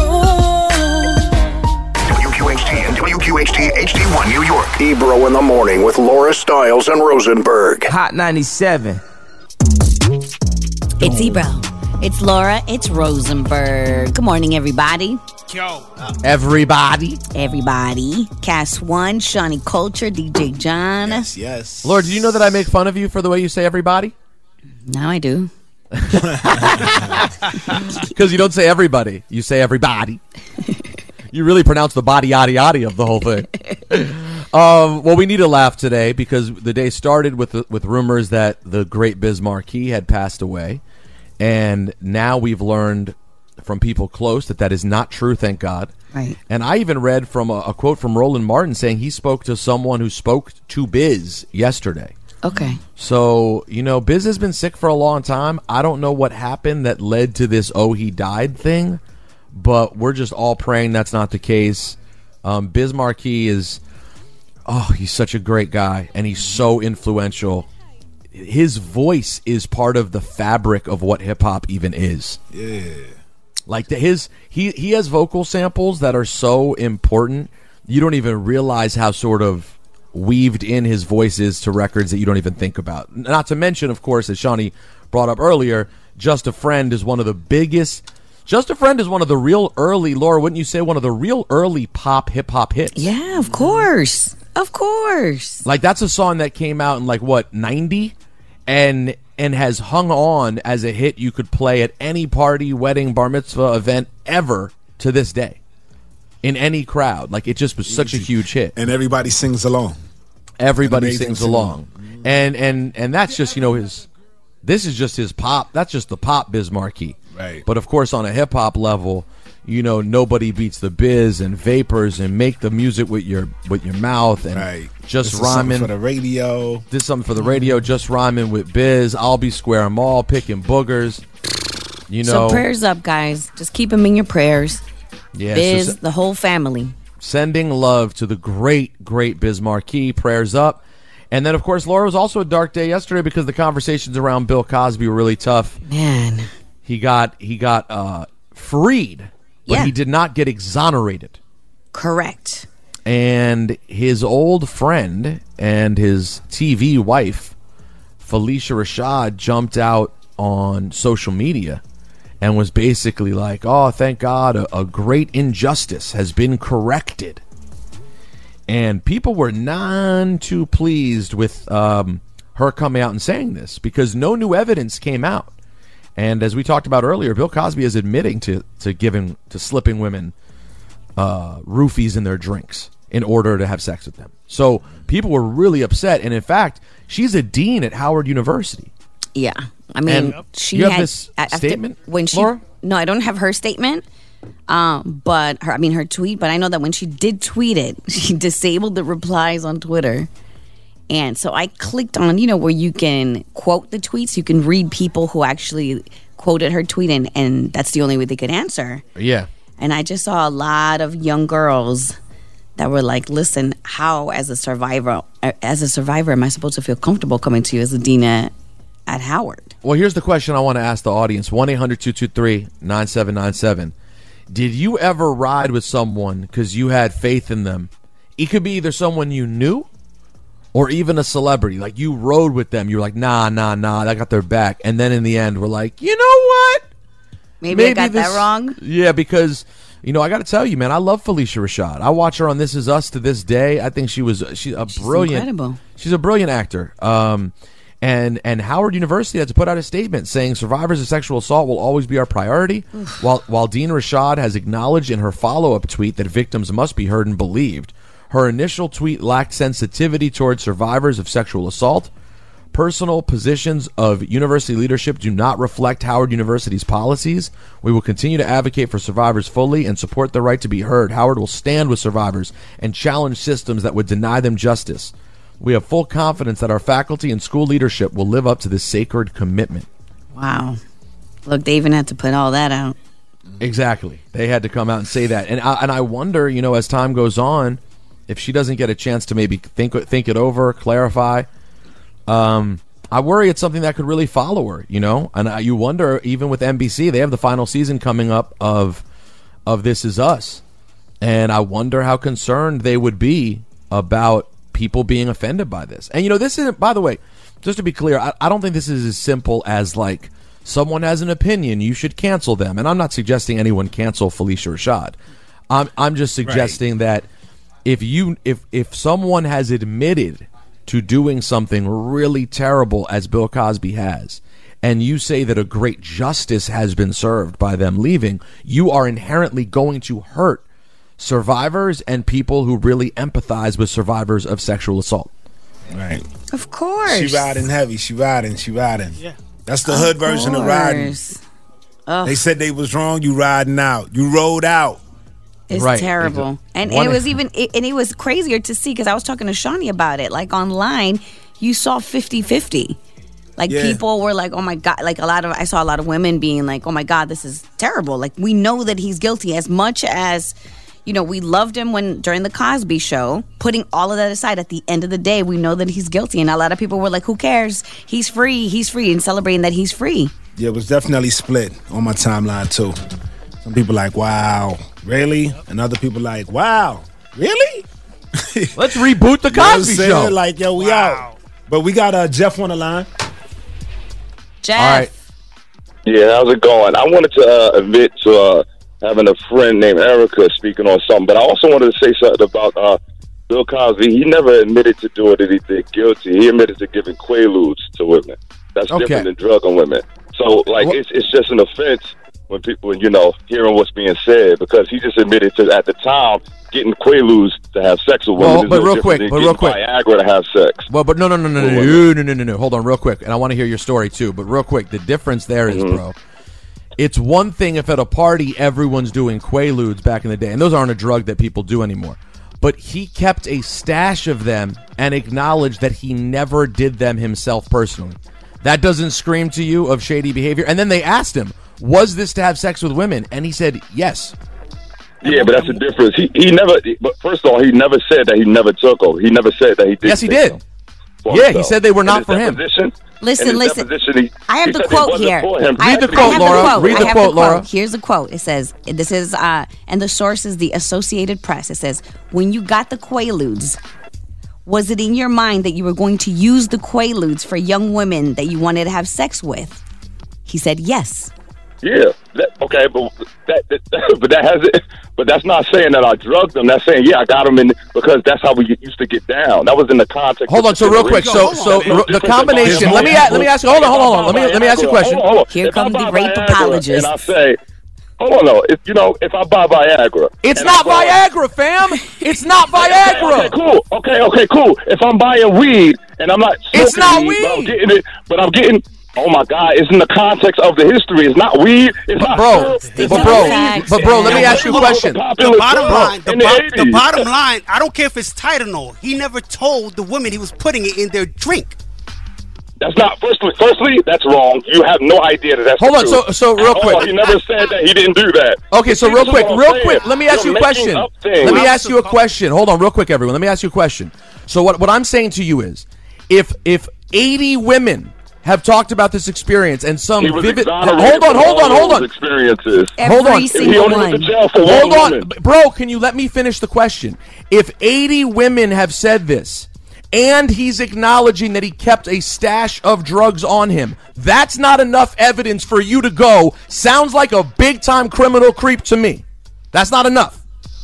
on. W Q H T and W Q H T H D one New York. Ebro in the morning with Laura Stiles and Rosenberg. Hot ninety-seven. It's Ebro. It's Laura. It's Rosenberg. Good morning, everybody. Yo. Everybody. Everybody. Cast One, Shawnee Culture, D J John. Yes, yes. Lord, do you know that I make fun of you for the way you say everybody? Now I do. Because you don't say everybody. You say everybody. You really pronounce the body yaddy yaddy of the whole thing. um, well, we need a laugh today because the day started with the, with rumors that the great Biz Markie had passed away. And now we've learned from people close that that is not true, thank God. Right. And I even read from a, a quote from Roland Martin saying he spoke to someone who spoke to Biz yesterday. Okay. So, you know, Biz has been sick for a long time. I don't know what happened that led to this oh he died thing, but we're just all praying that's not the case. Um, Biz Markie is, oh, he's such a great guy, and he's so influential. His voice is part of the fabric of what hip-hop even is. Yeah. Like the, his, he, he has vocal samples that are so important, you don't even realize how sort of weaved in his voice is to records that you don't even think about. Not to mention, of course, as Shawnee brought up earlier, Just a Friend is one of the biggest... Just a Friend is one of the real early, Laura, wouldn't you say, one of the real early pop hip-hop hits? Yeah, of course. Of course. Like, that's a song that came out in, like, what, ninety? And and has hung on as a hit you could play at any party, wedding, bar mitzvah event ever to this day. In any crowd. Like, it just was such a huge hit. And everybody sings along. Everybody sings along. And, and, and that's just, you know, his... This is just his pop. That's just the pop Biz Markie. Right. But of course, on a hip hop level, you know, nobody beats the Biz and Vapors and Make the Music with your with your mouth and right. Just this rhyming is for the radio. This is something for the radio. Just rhyming with Biz. I'll be square 'em all, picking boogers. You know. So prayers up, guys. Just keep them in your prayers. Yeah, Biz, so, the whole family. Sending love to the great, great Biz Markie. Prayers up. And then, of course, Laura, was also a dark day yesterday because the conversations around Bill Cosby were really tough. Man. He got he got uh, freed, but yeah. he did not get exonerated. Correct. And his old friend and his T V wife, Felicia Rashad, jumped out on social media and was basically like, oh, thank God, a, a great injustice has been corrected. And people were none too pleased with um, her coming out and saying this because no new evidence came out. And as we talked about earlier, Bill Cosby is admitting to to giving to slipping women uh, roofies in their drinks in order to have sex with them. So people were really upset. And in fact, she's a dean at Howard University. Yeah, I mean, and she you have had this after, statement, when she. Laura? No, I don't have her statement. Um, but her, I mean, her tweet. But I know that when she did tweet it, she disabled the replies on Twitter. And so I clicked on, you know, where you can quote the tweets. You can read people who actually quoted her tweet, and, and that's the only way they could answer. Yeah. And I just saw a lot of young girls that were like, listen, how as a survivor, as a survivor, am I supposed to feel comfortable coming to you as a dean at, at Howard? Well, here's the question I want to ask the audience. one eight hundred two two three nine seven nine seven. Did you ever ride with someone because you had faith in them? It could be either someone you knew or even a celebrity. Like, you rode with them. You were like, nah, nah, nah, I got their back. And then in the end, we're like, you know what? Maybe, Maybe I got this, that wrong. Yeah, because, you know, I got to tell you, man, I love Felicia Rashad. I watch her on This Is Us to this day. I think she was she's a she's brilliant. Incredible. She's a brilliant actor. Um, and and Howard University had to put out a statement saying survivors of sexual assault will always be our priority. while while Dean Rashad has acknowledged in her follow-up tweet that victims must be heard and believed, her initial tweet lacked sensitivity towards survivors of sexual assault. Personal positions of university leadership do not reflect Howard University's policies. We will continue to advocate for survivors fully and support their right to be heard. Howard will stand with survivors and challenge systems that would deny them justice. We have full confidence that our faculty and school leadership will live up to this sacred commitment. Wow. Look, they even had to put all that out. Exactly. They had to come out and say that. And I, and I wonder, you know, as time goes on, if she doesn't get a chance to maybe think think it over, clarify, um, I worry it's something that could really follow her, you know? And I, you wonder, even with N B C, they have the final season coming up of of This Is Us. And I wonder how concerned they would be about people being offended by this. And, you know, this isn't, by the way, just to be clear, I, I don't think this is as simple as, like, someone has an opinion, you should cancel them. And I'm not suggesting anyone cancel Felicia Rashad. I'm I'm just suggesting that if you if if someone has admitted to doing something really terrible as Bill Cosby has, and you say that a great justice has been served by them leaving, you are inherently going to hurt survivors and people who really empathize with survivors of sexual assault. Right. Of course. She riding heavy. She riding. She riding. Yeah. That's the Of hood version of riding. course. Ugh. They said they was wrong. You riding out. You rode out. It's Right. terrible. And, One- and it was even, it, and it was crazier to see because I was talking to Shawnee about it. Like online, you saw fifty-fifty. Like Yeah. people were like, oh my God. Like a lot of, I saw a lot of women being like, oh my God, this is terrible. Like we know that he's guilty as much as, you know, we loved him when during the Cosby Show. Putting all of that aside, at the end of the day, we know that he's guilty. And a lot of people were like, who cares? He's free. He's free. And celebrating that he's free. Yeah, it was definitely split on my timeline too. Some people like, wow, really? And other people like, wow, really? Let's reboot the You know what I'm Cosby saying? Show. Like, yo, we out. But we got uh, Jeff on the line. Jeff. All right. Yeah, how's it going? I wanted to uh, admit to uh, having a friend named Erica speaking on something, but I also wanted to say something about uh, Bill Cosby. He never admitted to doing anything guilty. He admitted to giving Quaaludes to women. That's Okay. different than drugging women. So, like, it's it's just an offense when people, when, you know, hearing what's being said, because he just admitted to, at the time, getting Quaaludes to have sex with women. Well, is but no real different quick, than but getting real quick. Viagra to have sex. Well, but no, no, no, no, no, Well, no, no, no, no, no. Hold on, real quick, and I want to hear your story too. But real quick, the difference there is, Mhm. bro. It's one thing if at a party everyone's doing Quaaludes back in the day, and those aren't a drug that people do anymore. But he kept a stash of them and acknowledged that he never did them himself personally. That doesn't scream to you of shady behavior. And then they asked him, was this to have sex with women? And he said, yes. Yeah, but that's the difference. He he never. But first of all, he never said that he never took them. He never said that he did. Yes, he take did. them for Yeah, he himself. said they were In not his for him. deposition- Listen, in his listen. deposition, he- I have he the said it quote wasn't here. for him. I, Read the I quote, have Laura. The quote. Read I the have quote, Laura. quote. Here's the quote. It says, "This is," uh, and the source is the Associated Press. It says, "When you got the Quaaludes, was it in your mind that you were going to use the Quaaludes for young women that you wanted to have sex with?" He said, "Yes." Yeah. That, okay, but that, that but that has it. But that's not saying that I drugged them. That's saying, yeah, I got them in because that's how we get, used to get down. That was in the context. Hold of on, so the real quick, so generation. so There's no ro- the difference combination. about Let me Viagra. a- let me ask you. Hold on, hold on, hold on. Let me let me ask you a question. Hold on, hold on. Here If I comes the buy rape Viagra apologist. And I say, hold on, no, if you know, if I buy Viagra, It's and not I buy- Viagra, fam. It's not Okay, Viagra. okay, cool. Okay, okay, cool. If I'm buying weed and I'm not smoking It's not weed, but I'm weed. getting it, but I'm getting. Oh my God! It's in the context of the history. It's not weed. It's not bro, herbs, but it's bro, not weed. but bro, let me It's ask you a not question. popular The bottom drug line, the, in the bo- the eighties. bottom line, I don't care if it's Tylenol. He never told the women he was putting it in their drink. That's not. Firstly, firstly, that's wrong. You have no idea that that's. Hold the on, truth. so- so real At quick. all. He never said that he didn't do that. Okay, so See, real this is quick, what I'm real saying. quick, let me ask You're you a making question. up things. Let me ask you a question. Hold on, real quick, everyone. Let me ask you a question. So what what I'm saying to you is, if if eighty women have talked about this experience and some He was vivid. exonerated Hold on, from hold all on, hold those on. Experiences. Hold on. He only went to jail for one Hold on, woman. bro. Can you let me finish the question? If eighty women have said this, and he's acknowledging that he kept a stash of drugs on him, that's not enough evidence for you to go, sounds like a big-time criminal creep to me. That's not enough.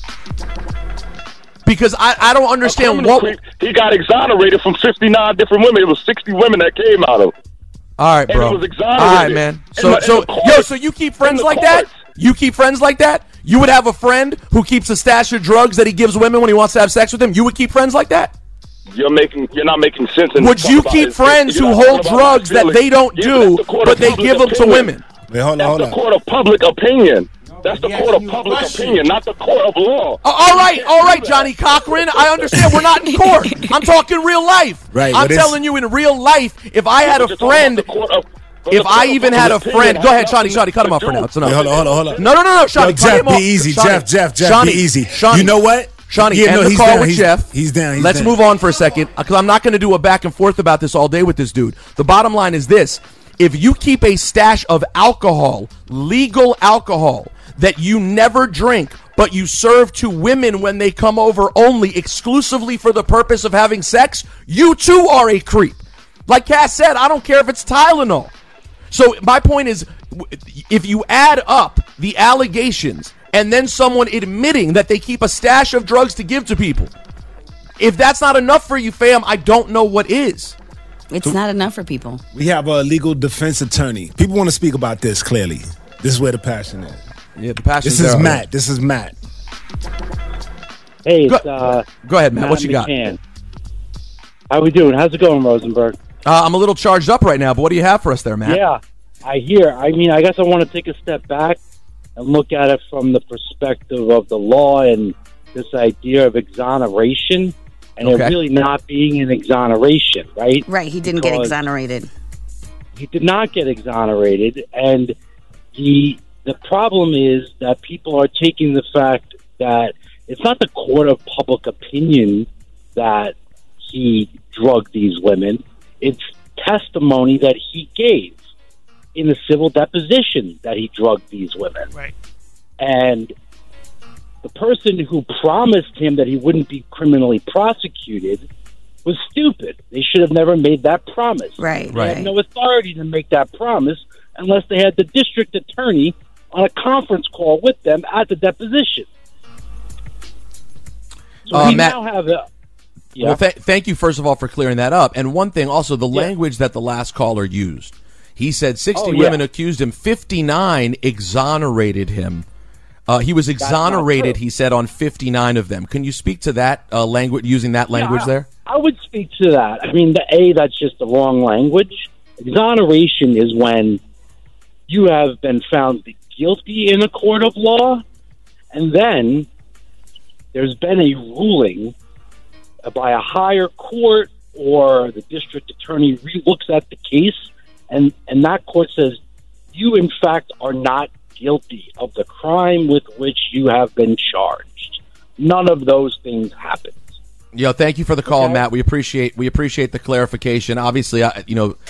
Because I, I don't understand criminal what... creep. He got exonerated from fifty-nine different women. It was sixty women that came out of. All right, And bro. he was exonerated. All right, man. In So, the- in so, the courts. yo, so you keep friends In the like that? courts. You keep friends like that? You would have a friend who keeps a stash of drugs that he gives women when he wants to have sex with them? You would keep friends like that? You're making. You're not making sense. In Would talk you about keep his- friends you're who not hold talking about drugs his that feelings. they don't Yeah, do, that's the court but of they public give them to opinion. women? Wait, hold on, That's hold the on. court of public opinion. That's the court of public opinion, not the court of law. Uh, all right, all right, Johnny Cochran. I understand we're not in court. I'm talking real life. Right, I'm but it's- telling you in real life, if I had a But you're talking about friend, the court of- but if the I court of even had a public friend, opinion go ahead, has Shawnee, nothing Shawnee, cut him to off for do- now. It's enough. Wait, hold on, hold on, hold on. No, no, no, no, Shawnee, Yo, cut Jeff, him be off. easy. Shawnee, Jeff, Jeff, Jeff, Shawnee, be easy. Shawnee, You know what? Shawnee, Yeah, end no, the he's call down, with he's- Jeff. he's down, he's Let's down. move on for a second, because I'm not going to do a back and forth about this all day with this dude. The bottom line is this. If you keep a stash of alcohol, legal alcohol, that you never drink, but you serve to women when they come over only exclusively for the purpose of having sex, you too are a creep. Like Cass said, I don't care if it's Tylenol. So my point is, if you add up the allegations and then someone admitting that they keep a stash of drugs to give to people. If that's not enough for you, fam, I don't know what is. It's so, not enough for people. We have a legal defense attorney. People want to speak about this clearly. This is where the passion is. Yeah, the passion. This is there, Matt. Right? This is Matt. Hey, it's, uh, go ahead, Matt. Matt What you McCann. got? How we doing? How's it going, Rosenberg? Uh, I'm a little charged up right now, but what do you have for us there, Matt? Yeah, I hear. I mean, I guess I want to take a step back and look at it from the perspective of the law and this idea of exoneration, and Okay. it really not being an exoneration, right? Right, he didn't get Because exonerated. He did not get exonerated, and the the problem is that people are taking the fact that it's not the court of public opinion that he drugged these women. It's testimony that he gave in the civil deposition that he drugged these women. Right. And the person who promised him that he wouldn't be criminally prosecuted was stupid. They should have never made that promise. Right. They had no authority to make that promise unless they had the district attorney on a conference call with them at the deposition. So Uh, we Matt- now have a... Yeah. Well, th- thank you, first of all, for clearing that up. And one thing also, the language that the last caller used. He said sixty Oh, yeah. women accused him, fifty-nine exonerated him. Uh, he was not exonerated, true. he said, on fifty-nine of them. Can you speak to that uh, language, using that language Yeah, I- there? I would speak to that. I mean, the A, that's just the wrong language. Exoneration is when you have been found guilty in a court of law, and then there's been a ruling by a higher court, or the district attorney re-looks at the case, and, and that court says, you, in fact, are not guilty of the crime with which you have been charged. None of those things happen. Yo, thank you for the call, Okay. Matt. We appreciate we appreciate the clarification. Obviously, I, you know,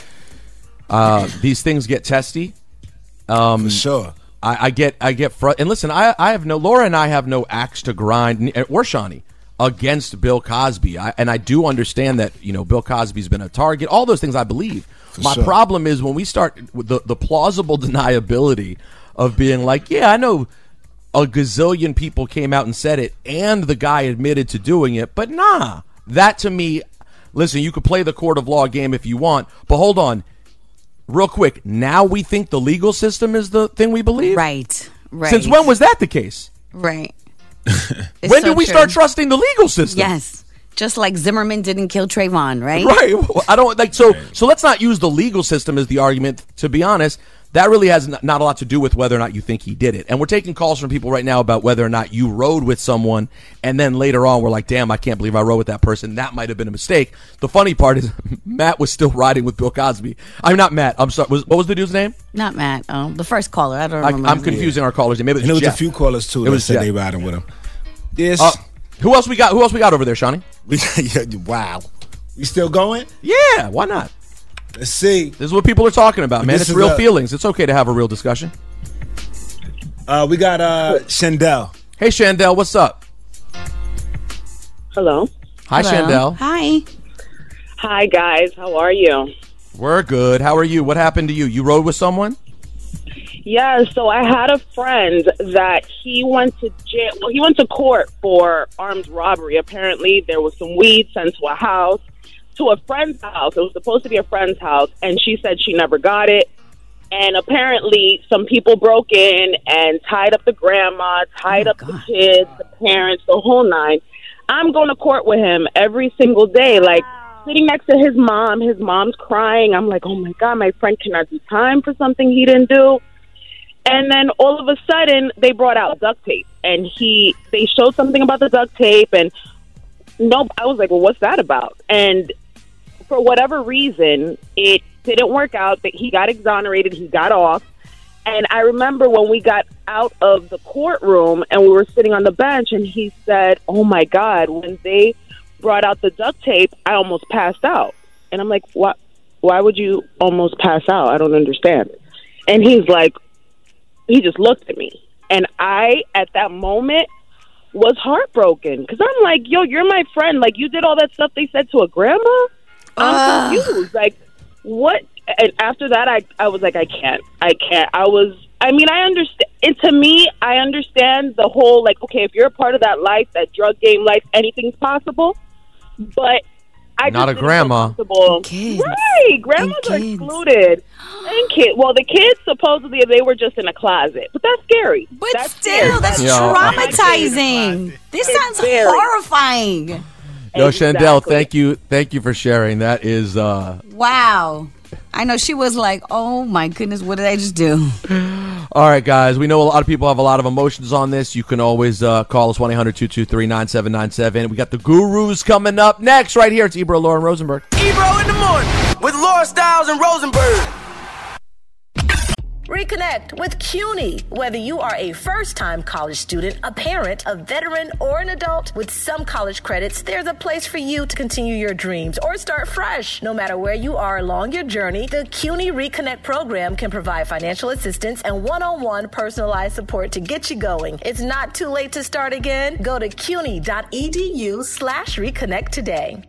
uh, these things get testy. Um, For sure. I, I get I get fr- and listen, I I have no Laura and I have no axe to grind, n- or Shawnee, against Bill Cosby. I, and I do understand that, you know, Bill Cosby's been a target. All those things I believe. For My sure. problem is when we start with the the plausible deniability of being like, yeah, I know a gazillion people came out and said it, and the guy admitted to doing it. But nah, that to me, listen, you could play the court of law game if you want, but hold on. Real quick, now we think the legal system is the thing we believe? Right, right. Since when was that the case? Right. When did we start trusting the legal system? Yes. Just like Zimmerman didn't kill Trayvon, right? Right. I don't like so. So let's not use the legal system as the argument. To be honest, that really has not, not a lot to do with whether or not you think he did it. And we're taking calls from people right now about whether or not you rode with someone, and then later on we're like, "Damn, I can't believe I rode with that person. That might have been a mistake." The funny part is Matt was still riding with Bill Cosby. I'm not Matt. I'm sorry. Was, what was the dude's name? Not Matt. Um, the first caller. I don't I, remember. I'm his name. confusing our callers. Maybe it was, And there was Jeff. a few callers too It that was said Jeff. they riding with him. Yes. Uh, who else we got? Who else we got over there, Shawnee? We, yeah, wow. We still going? Yeah. Why not? Let's see. This is what people are talking about, man. This It's is real a- feelings. It's okay to have a real discussion. Uh, we got uh, Shandell. Hey, Shandell, what's up? Hello. Hi, Hello. Shandell. Hi. Hi, guys. How are you? We're good. How are you? What happened to you? You rode with someone? Yeah, so I had a friend that he went to jail. Well, he went to court for armed robbery. Apparently, there was some weed sent to a house, to a friend's house. It was supposed to be a friend's house, and she said she never got it. And apparently, some people broke in and tied up the grandma, tied up the kids, the parents, the whole nine. I'm going to court with him every single day, like sitting next to his mom. His mom's crying. I'm like, oh my God, my friend cannot do time for something he didn't do. And then all of a sudden, they brought out duct tape, and he they showed something about the duct tape, and no, I was like, well, what's that about? And for whatever reason, it didn't work out. That he got exonerated, he got off. And I remember when we got out of the courtroom and we were sitting on the bench, and he said, oh my God, when they brought out the duct tape, I almost passed out. And I'm like, what? Why would you almost pass out? I don't understand. And he's like, he just looked at me. And I, at that moment, was heartbroken. Because I'm like, yo, you're my friend. Like, you did all that stuff they said to a grandma? I'm confused. Like, what? And after that, I, I was like, I can't. I can't. I was I mean, I understand. And to me, I understand the whole, like, okay, if you're a part of that life, that drug game life, anything's possible. But I Not just a didn't grandma. feel comfortable. Kids. Right. Grandmas are excluded. And kid, well, the kids, supposedly, they were just in a closet. But that's scary. But that's still, scary. that's Yo. traumatizing. This sounds very. horrifying. Yo, Chandel, Exactly. thank you, thank you for sharing. That is, uh, Wow. I know she was like, oh my goodness, what did I just do? all right, guys. We know a lot of people have a lot of emotions on this. You can always uh, call us one eight hundred two two three nine seven nine seven. We got the Gurus coming up next right here. It's Ebro, Laura, and Rosenberg. Ebro in the morning with Laura Stiles and Rosenberg. Reconnect with CUNY. Whether you are a first-time college student, a parent, a veteran, or an adult, with some college credits, there's a place for you to continue your dreams or start fresh. No matter where you are along your journey, the CUNY Reconnect program can provide financial assistance and one-on-one personalized support to get you going. It's not too late to start again. Go to cuny.edu slash reconnect today.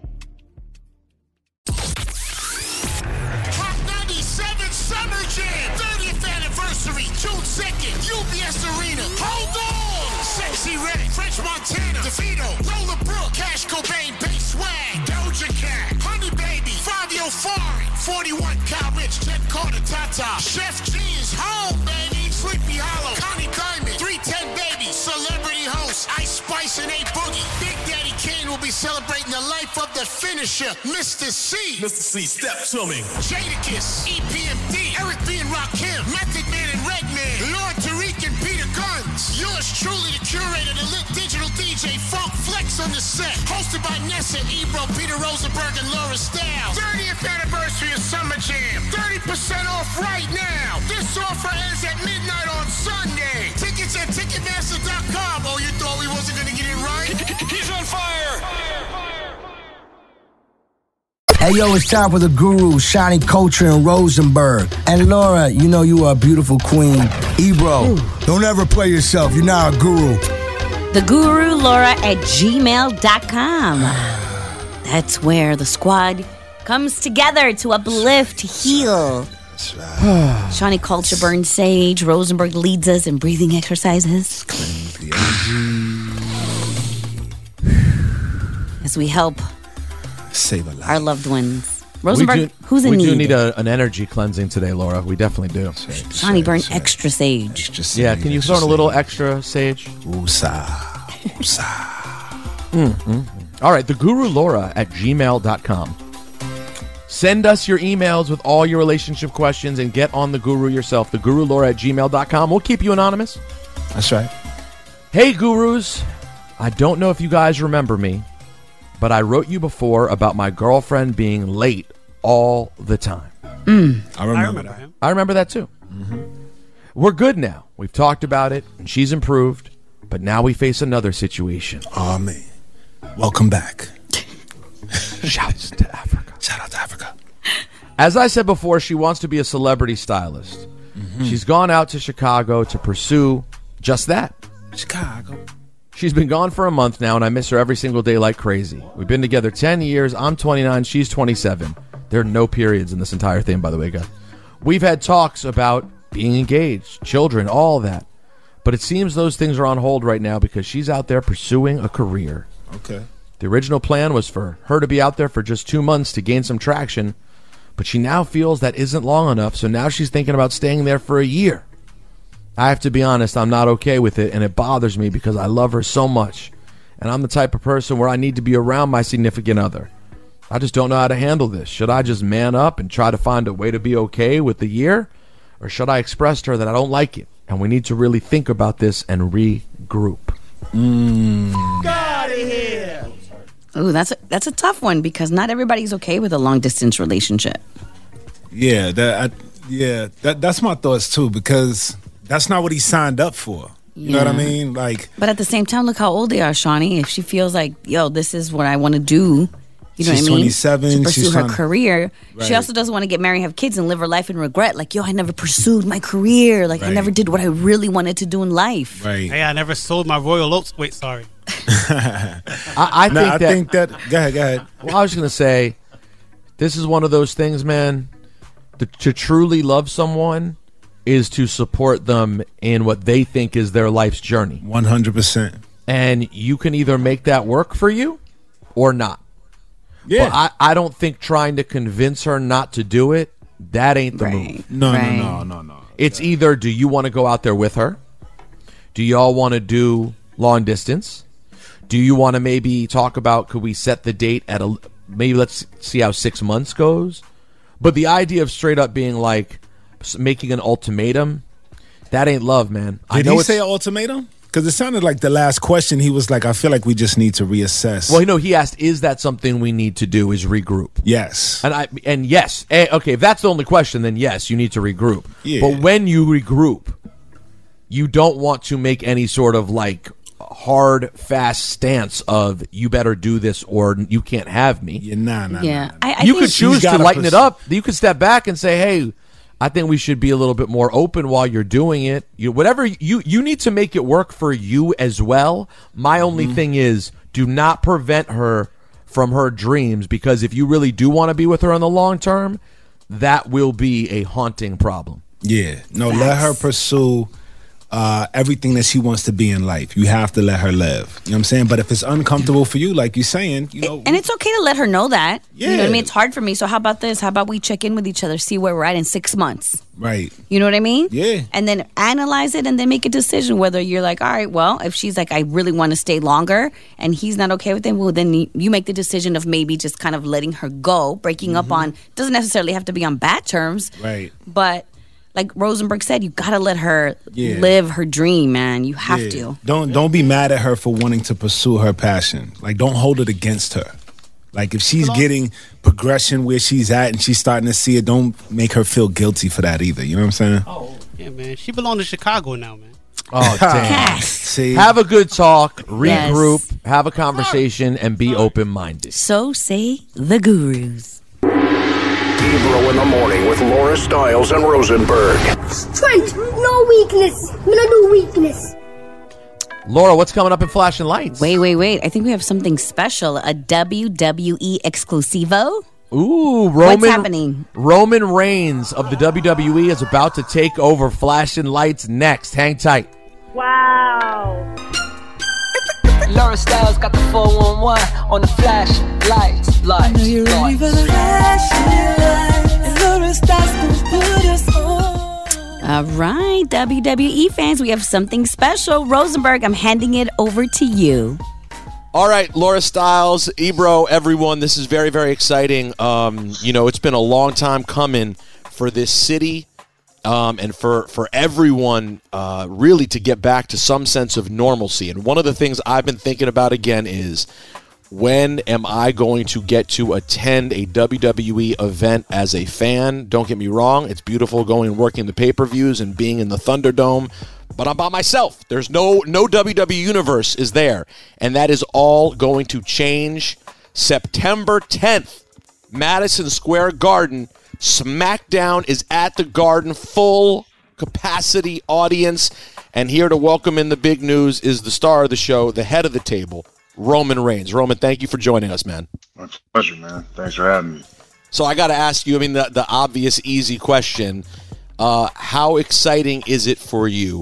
Hot ninety-seven Summer Jam, thirtieth anniversary, June second, U B S Arena. Hold on! Sexy Red, French Montana, DeVito, Roller Brook, Cash Cobain, Bass Swag, Doja Cat, Honey Baby, Fabio Foreign, forty-one Cal Rich, Jet Carter, Tata, Chef G is home, baby, Sleepy Hollow, Connie Diamond, three ten Baby, Celebrity Host, Ice Spice and A Boogie. Big Daddy Kane will be celebrating the life of the finisher, Mister C. Mister C, step to me. Jadakiss, E P M D, Eric B. and Rakim, Method Man and Redman, Lord Tariq and Peter Guns. Yours truly, the curator, the lit digital D J, Funk Flex on the set. Hosted by Nessa, Ebro, Peter Rosenberg, and Laura Stiles. thirtieth anniversary of Summer Jam. thirty percent off right now. This offer ends at midnight on Sunday. Tickets at Ticketmaster dot com. Oh, you thought we wasn't going to get it right? He's on fire. Hey, yo, it's time for the Guru, Shiny Culture and Rosenberg. And Laura, you know you are a beautiful queen. Ebro, don't ever play yourself. You're not a guru. The Guru Laura at gmail dot com. That's where the squad comes together to uplift, heal. That's right. Shawnee Culture burns sage. Rosenberg leads us in breathing exercises. As we help Save a life. our loved ones. Rosenberg, we do, who's in we need? do need a, an energy cleansing today, Laura. We definitely do. Shawnee burn extra sage. Extra Yeah, sage, can you extra throw in a little sage. extra sage? Woosah. Woosah. Mm, mm, mm. All right, the Guru Laura at gmail dot com. Send us your emails with all your relationship questions and get on the Guru yourself. The Guru Laura at gmail dot com. We'll keep you anonymous. That's right. Hey, Gurus. I don't know if you guys remember me, but I wrote you before about my girlfriend being late all the time. Mm. I remember. I remember him. I remember that too. Mm-hmm. We're good now. We've talked about it, and she's improved. But now we face another situation. Oh, man. Welcome back. Shouts to Africa. Shout out to Africa. As I said before, she wants to be a celebrity stylist. Mm-hmm. She's gone out to Chicago to pursue just that. Chicago. She's been gone for a month now, and I miss her every single day like crazy. We've been together ten years. I'm twenty-nine. She's twenty-seven. There are no periods in this entire thing, by the way, guys. We've had talks about being engaged, children, all that. But it seems those things are on hold right now because she's out there pursuing a career. Okay. The original plan was for her to be out there for just two months to gain some traction, but she now feels that isn't long enough, so now she's thinking about staying there for a year. I have to be honest, I'm not okay with it, and it bothers me because I love her so much, and I'm the type of person where I need to be around my significant other. I just don't know how to handle this. Should I just man up and try to find a way to be okay with the year, or should I express to her that I don't like it, and we need to really think about this and regroup? Mm. Got it here. Ooh, that's a, that's a tough one because not everybody's okay with a long distance relationship. Yeah, that. I, yeah, that that's my thoughts too because that's not what he signed up for. You know what I mean? Like, But at the same time, look how old they are, Shawnee. If she feels like, yo, this is what I want to do, you know She's what I mean? twenty-seven, To pursue she's her trying to- career. Right. She also doesn't want to get married, have kids, and live her life in regret. Like, yo, I never pursued my career. Like, I Right. never did what I really wanted to do in life. Right. Hey, I never sold my royal oats. Wait, sorry. I, I No, think I that, think that. Go ahead. Go ahead. Well, I was going to say, this is one of those things, man. To, to truly love someone, is to support them in what they think is their life's journey. one hundred percent. And you can either make that work for you or not. Yeah. But I, I don't think trying to convince her not to do it, that ain't the Right. move. No, Right. no, no, no, no. It's either do you want to go out there with her? Do y'all want to do long distance? Do you want to maybe talk about, could we set the date at a, maybe let's see how six months goes? But the idea of straight up being like, s- making an ultimatum, that ain't love, man. I Did know he it's, say ultimatum? Because it sounded like the last question, he was like, I feel like we just need to reassess. well, you know, he asked, is that something we need to do, is regroup? Yes. And I and yes, eh, okay, if that's the only question, then yes, you need to regroup. Yeah. But when you regroup, you don't want to make any sort of like hard, fast stance of you better do this or you can't have me. Yeah, nah, nah, Yeah, I, I you think could choose She's to gotta lighten pers- it up. You could step back and say, hey, I think we should be a little bit more open while you're doing it. You whatever you you need to make it work for you as well. My only Mm-hmm. thing is, do not prevent her from her dreams, because if you really do want to be with her in the long term, that will be a haunting problem. Yeah. No, let her pursue uh, everything that she wants to be in life. You have to let her live. You know what I'm saying? But if it's uncomfortable for you, like you're saying, you know. And it's okay to let her know that. You know what I Yeah. mean? It's hard for me. So how about this? How about we check in with each other, see where we're at in six months? Right. You know what I mean? Yeah. And then analyze it and then make a decision whether you're like, all right, well, if she's like, I really want to stay longer and he's not okay with it, well, then you- you make the decision of maybe just kind of letting her go, breaking up on, doesn't necessarily have to be on bad terms, Right. but like Rosenberg said, you got to let her Yeah. live her dream, man. You have Yeah. to. Don't don't be mad at her for wanting to pursue her passion. Like, don't hold it against her. Like, if she's getting progression where she's at and she's starting to see it, don't make her feel guilty for that either. You know what I'm saying? Oh, yeah, man. She belongs to Chicago now, man. Oh, damn. Yes. See, Have a good talk, Yes. regroup, have a conversation, and be open-minded. So say the gurus. Ebro in the morning with Laura Stiles and Rosenberg. Strength, no weakness. No, no weakness. Laura, what's coming up in Flashing Lights? Wait, wait, wait. I think we have something special. A W W E exclusivo. Ooh, Roman, What's happening? Roman Reigns of the W W E is about to take over Flashing Lights next. Hang tight. Wow. Laura Styles got the four one one on the flash lights, lights, Know you're ready for the flashing light, and Laura Styles gonna put us on. All right, W W E fans, we have something special. Rosenberg, I'm handing it over to you. All right, Laura Stiles, Ebro, everyone, this is very, very exciting. Um, you know, it's been a long time coming for this city um, and for, for everyone uh, really to get back to some sense of normalcy. And one of the things I've been thinking about again is, when am I going to get to attend a W W E event as a fan? Don't get me wrong, it's beautiful going and working the pay-per-views and being in the Thunderdome, but I'm by myself. There's no no W W E Universe is there, and that is all going to change September tenth. Madison Square Garden, SmackDown is at the Garden, full capacity audience, and here to welcome in the big news is the star of the show, the head of the table, Roman Reigns. Roman, thank you for joining us, man. My pleasure, man. Thanks for having me. So I got to ask you, I mean, the, the obvious, easy question, uh, how exciting is it for you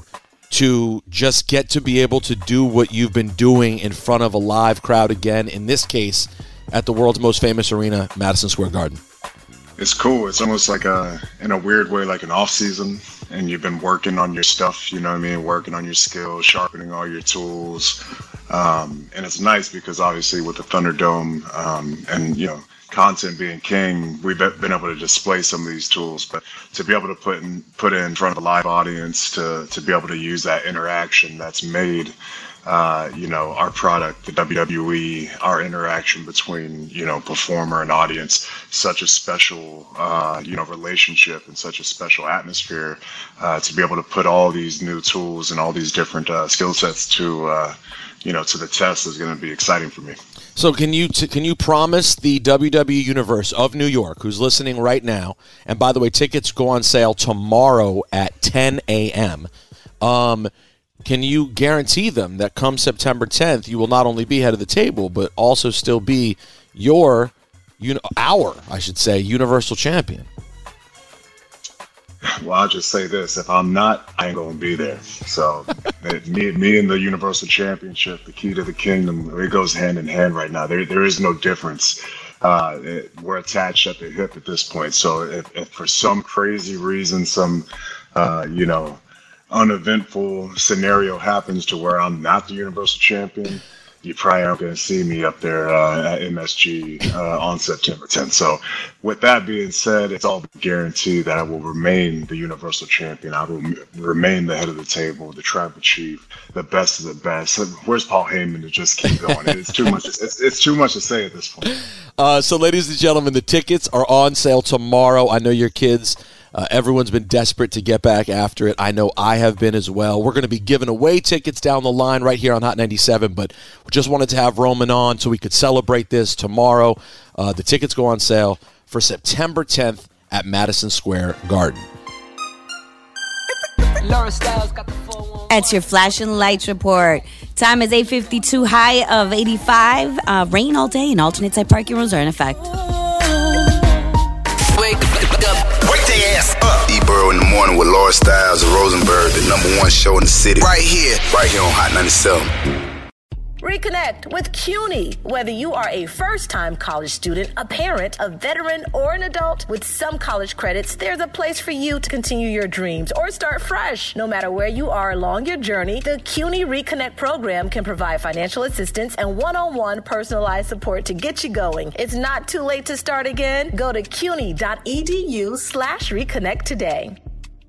to just get to be able to do what you've been doing in front of a live crowd again, in this case, at the world's most famous arena, Madison Square Garden? It's cool. It's almost like a, in a weird way, like an off season, and you've been working on your stuff, you know what I mean? Working on your skills, sharpening all your tools. Um, and it's nice because obviously with the Thunderdome um, and, you know, content being king, we've been able to display some of these tools, but to be able to put in, put it in front of a live audience, to, to be able to use that interaction that's made, uh, you know, our product, the W W E, our interaction between, you know, performer and audience, such a special, uh, you know, relationship and such a special atmosphere, uh, to be able to put all these new tools and all these different uh, skill sets to, uh, you know, to the test is going to be exciting for me. So can you t- can you promise the W W E Universe of New York, who's listening right now, and by the way, tickets go on sale tomorrow at ten a.m., um, can you guarantee them that come September tenth, you will not only be head of the table, but also still be your, you know, our, I should say, Universal Champion? well, I'll just say this: if I'm not, I ain't gonna be there. So, it, me, me and the Universal Championship, the key to the kingdom, it goes hand in hand right now. There, there is no difference. Uh, it, we're attached at the hip at this point. So, if, if for some crazy reason, some, uh, you know, uneventful scenario happens to where I'm not the Universal Champion, you probably aren't going to see me up there uh, at M S G uh, on September tenth. So with that being said, it's all guaranteed that I will remain the Universal Champion. I will m- remain the head of the table, the tribal chief, the best of the best. Where's Paul Heyman to just keep going? It's too much. It's, it's too much to say at this point. Uh, so, ladies and gentlemen, the tickets are on sale tomorrow. I know your kids, uh, everyone's been desperate to get back after it. I know I have been as well. We're going to be giving away tickets down the line right here on Hot ninety-seven, but we just wanted to have Roman on so we could celebrate this tomorrow. Uh, the tickets go on sale for September tenth at Madison Square Garden. That's your flashing lights report. Time is eight fifty-two, high of eighty-five. Uh, rain all day and alternate side parking rules are in effect. Wake up. Wake their ass up. E-Borough in the morning with Laura Styles and Rosenberg, the number one show in the city. Right here. Right here on Hot ninety-seven. Reconnect with CUNY. Whether you are a first-time college student, a parent, a veteran, or an adult, with some college credits, there's a place for you to continue your dreams or start fresh. No matter where you are along your journey, the CUNY Reconnect program can provide financial assistance and one-on-one personalized support to get you going. It's not too late to start again. Go to cuny.edu slash reconnect today.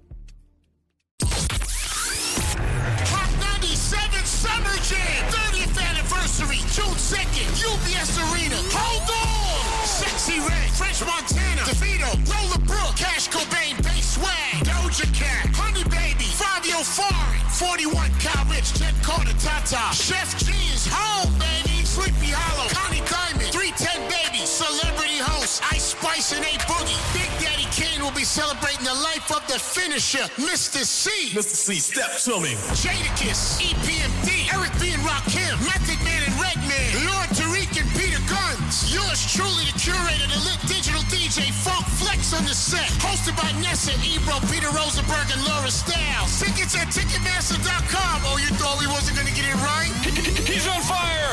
Summer Jam, thirtieth anniversary, June second, U B S Arena. Hold on! Sexy Red, French Montana, DeVito, Roller Brook, Cash Cobain, Bass Swag, Doja Cat, Honey Baby, Fabio Fari, forty-one Cal Rich, Jet Carter, Tata, Chef G's, Home Baby, Sleepy Hollow, Connie Diamond, three ten Baby, Celebrity Host, Ice Spice and A Boogie. Big Daddy Kane will be celebrating the life of the finisher, Mister C. Mister C, step to me. Jadakiss, E P M D, Eric B. and Rakim, Method Man and Redman, Lord Tariq and Peter Guns. Yours truly, the curator, the lit digital D J, Funk Flex on the set. Hosted by Nessa, Ebro, Peter Rosenberg, and Laura Styles. Tickets at Ticketmaster dot com. Oh, you thought we wasn't going to get it right? He's on fire.